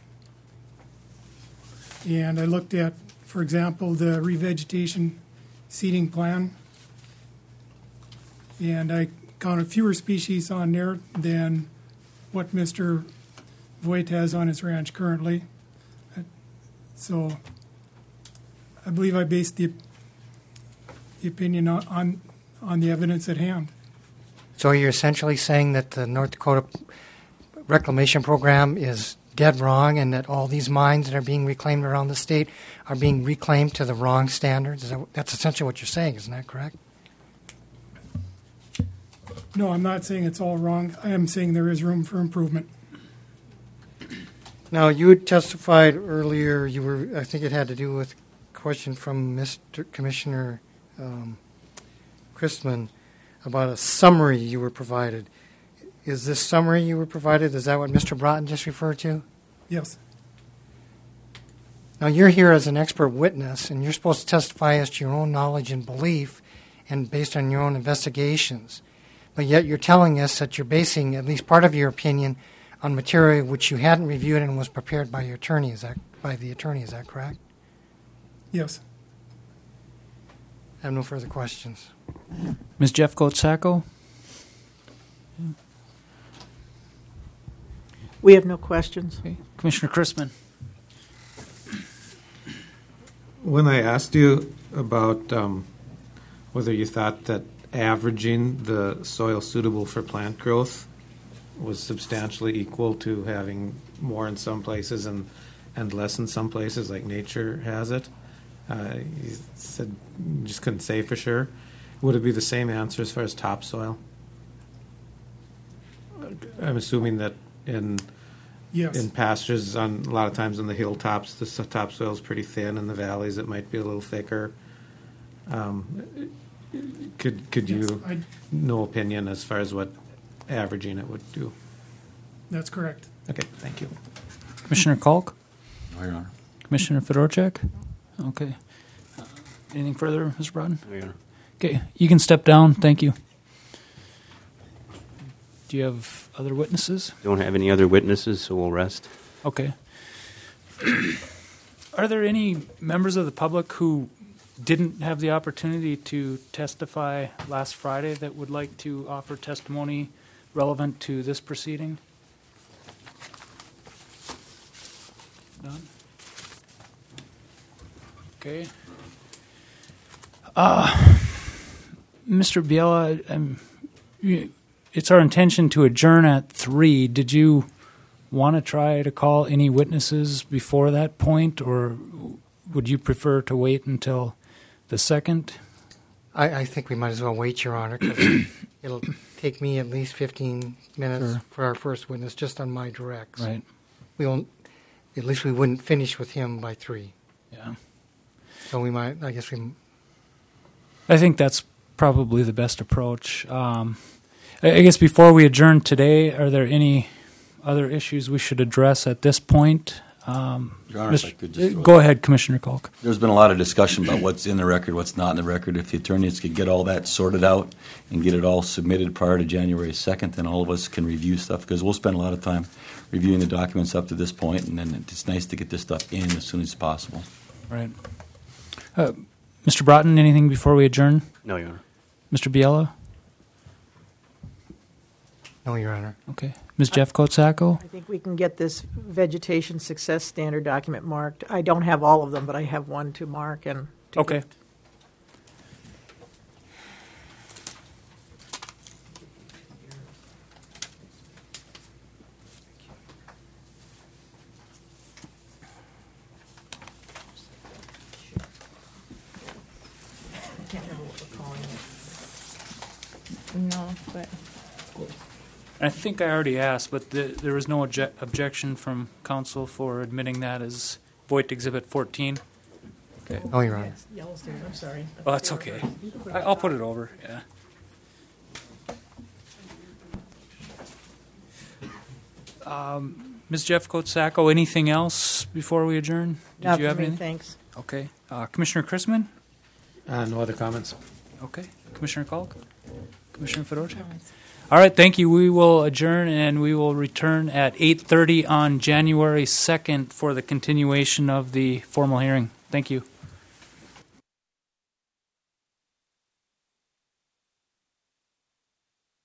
And I looked at, for example, the revegetation seeding plan. And I counted fewer species on there than what Mr. Voigt has on his ranch currently. So I believe I based the opinion on the evidence at hand.
So you're essentially saying that the North Dakota reclamation program is dead wrong and that all these mines that are being reclaimed around the state are being reclaimed to the wrong standards? That's essentially what you're saying, isn't that correct?
No, I'm not saying it's all wrong. I am saying there is room for improvement.
Now, you had testified earlier, I think it had to do with a question from Mr. Commissioner Christman about a summary you were provided. Is this summary you were provided, is that what Mr. Broughton just referred to?
Yes.
Now, you're here as an expert witness, and you're supposed to testify as to your own knowledge and belief and based on your own investigations. But yet you're telling us that you're basing at least part of your opinion on material which you hadn't reviewed and was prepared by your attorney. Is that correct?
Yes.
I have no further questions.
Ms. Jeffcoat-Sacco?
We have no questions.
Okay. Commissioner Christman?
When I asked you about whether you thought that averaging the soil suitable for plant growth was substantially equal to having more in some places and less in some places, like nature has it, you said you just couldn't say for sure. Would it be the same answer as far as topsoil? I'm assuming that in pastures, a lot of times on the hilltops, the topsoil is pretty thin. In the valleys, it might be a little thicker. Could you no opinion as far as what averaging it would do?
That's correct.
Okay, thank you.
Commissioner Kalk?
No, Your Honor.
Commissioner Fedorchak? Okay. Anything further, Mr. Broughton?
No, Your Honor.
Okay, you can step down. Thank you. Do you have other witnesses?
Don't have any other witnesses, so we'll rest.
Okay. Are there any members of the public who didn't have the opportunity to testify last Friday that would like to offer testimony relevant to this proceeding? None? Okay. Mr. Biela, it's our intention to adjourn at 3. Did you want to try to call any witnesses before that point, or would you prefer to wait until the 2nd?
I think we might as well wait, Your Honor, because it'll take me at least 15 minutes for our first witness just on my directs.
Right.
We won't. At least we wouldn't finish with him by 3.
Yeah.
So we might. I
think that's probably the best approach. I guess before we adjourn today, are there any other issues we should address at this point?
Your Honor, if I could just throw
Go ahead, Commissioner Kalk.
There's been a lot of discussion about what's in the record, what's not in the record. If the attorneys could get all that sorted out and get it all submitted prior to January 2nd, then all of us can review stuff, because we'll spend a lot of time reviewing the documents up to this point, and then it's nice to get this stuff in as soon as possible.
Right. Mr. Broughton, anything before we adjourn?
No, Your Honor.
Mr. Biella?
No, Your Honor.
Okay. Ms. Jeff Kotsako?
I think we can get this vegetation success standard document marked. I don't have all of them, but I have one to mark and to
Okay.
gift. I can't remember what we're calling it.
No, but
I think I already asked, but there was no objection from council for admitting that as void Exhibit 14. Okay.
No, Your Honor.
Yes, Yellowstone, I'm sorry.
Oh, that's okay. I'll put it over, yeah. Ms. Jeff Kotsako, anything else before we adjourn? Did
Not
you
for
have
me,
anything?
thanks.
Okay. Commissioner Chrisman?
No other comments.
Okay. Commissioner Kalk? Commissioner Fedorchak? All right, thank you. We will adjourn, and we will return at 8:30 on January 2nd for the continuation of the formal hearing. Thank you.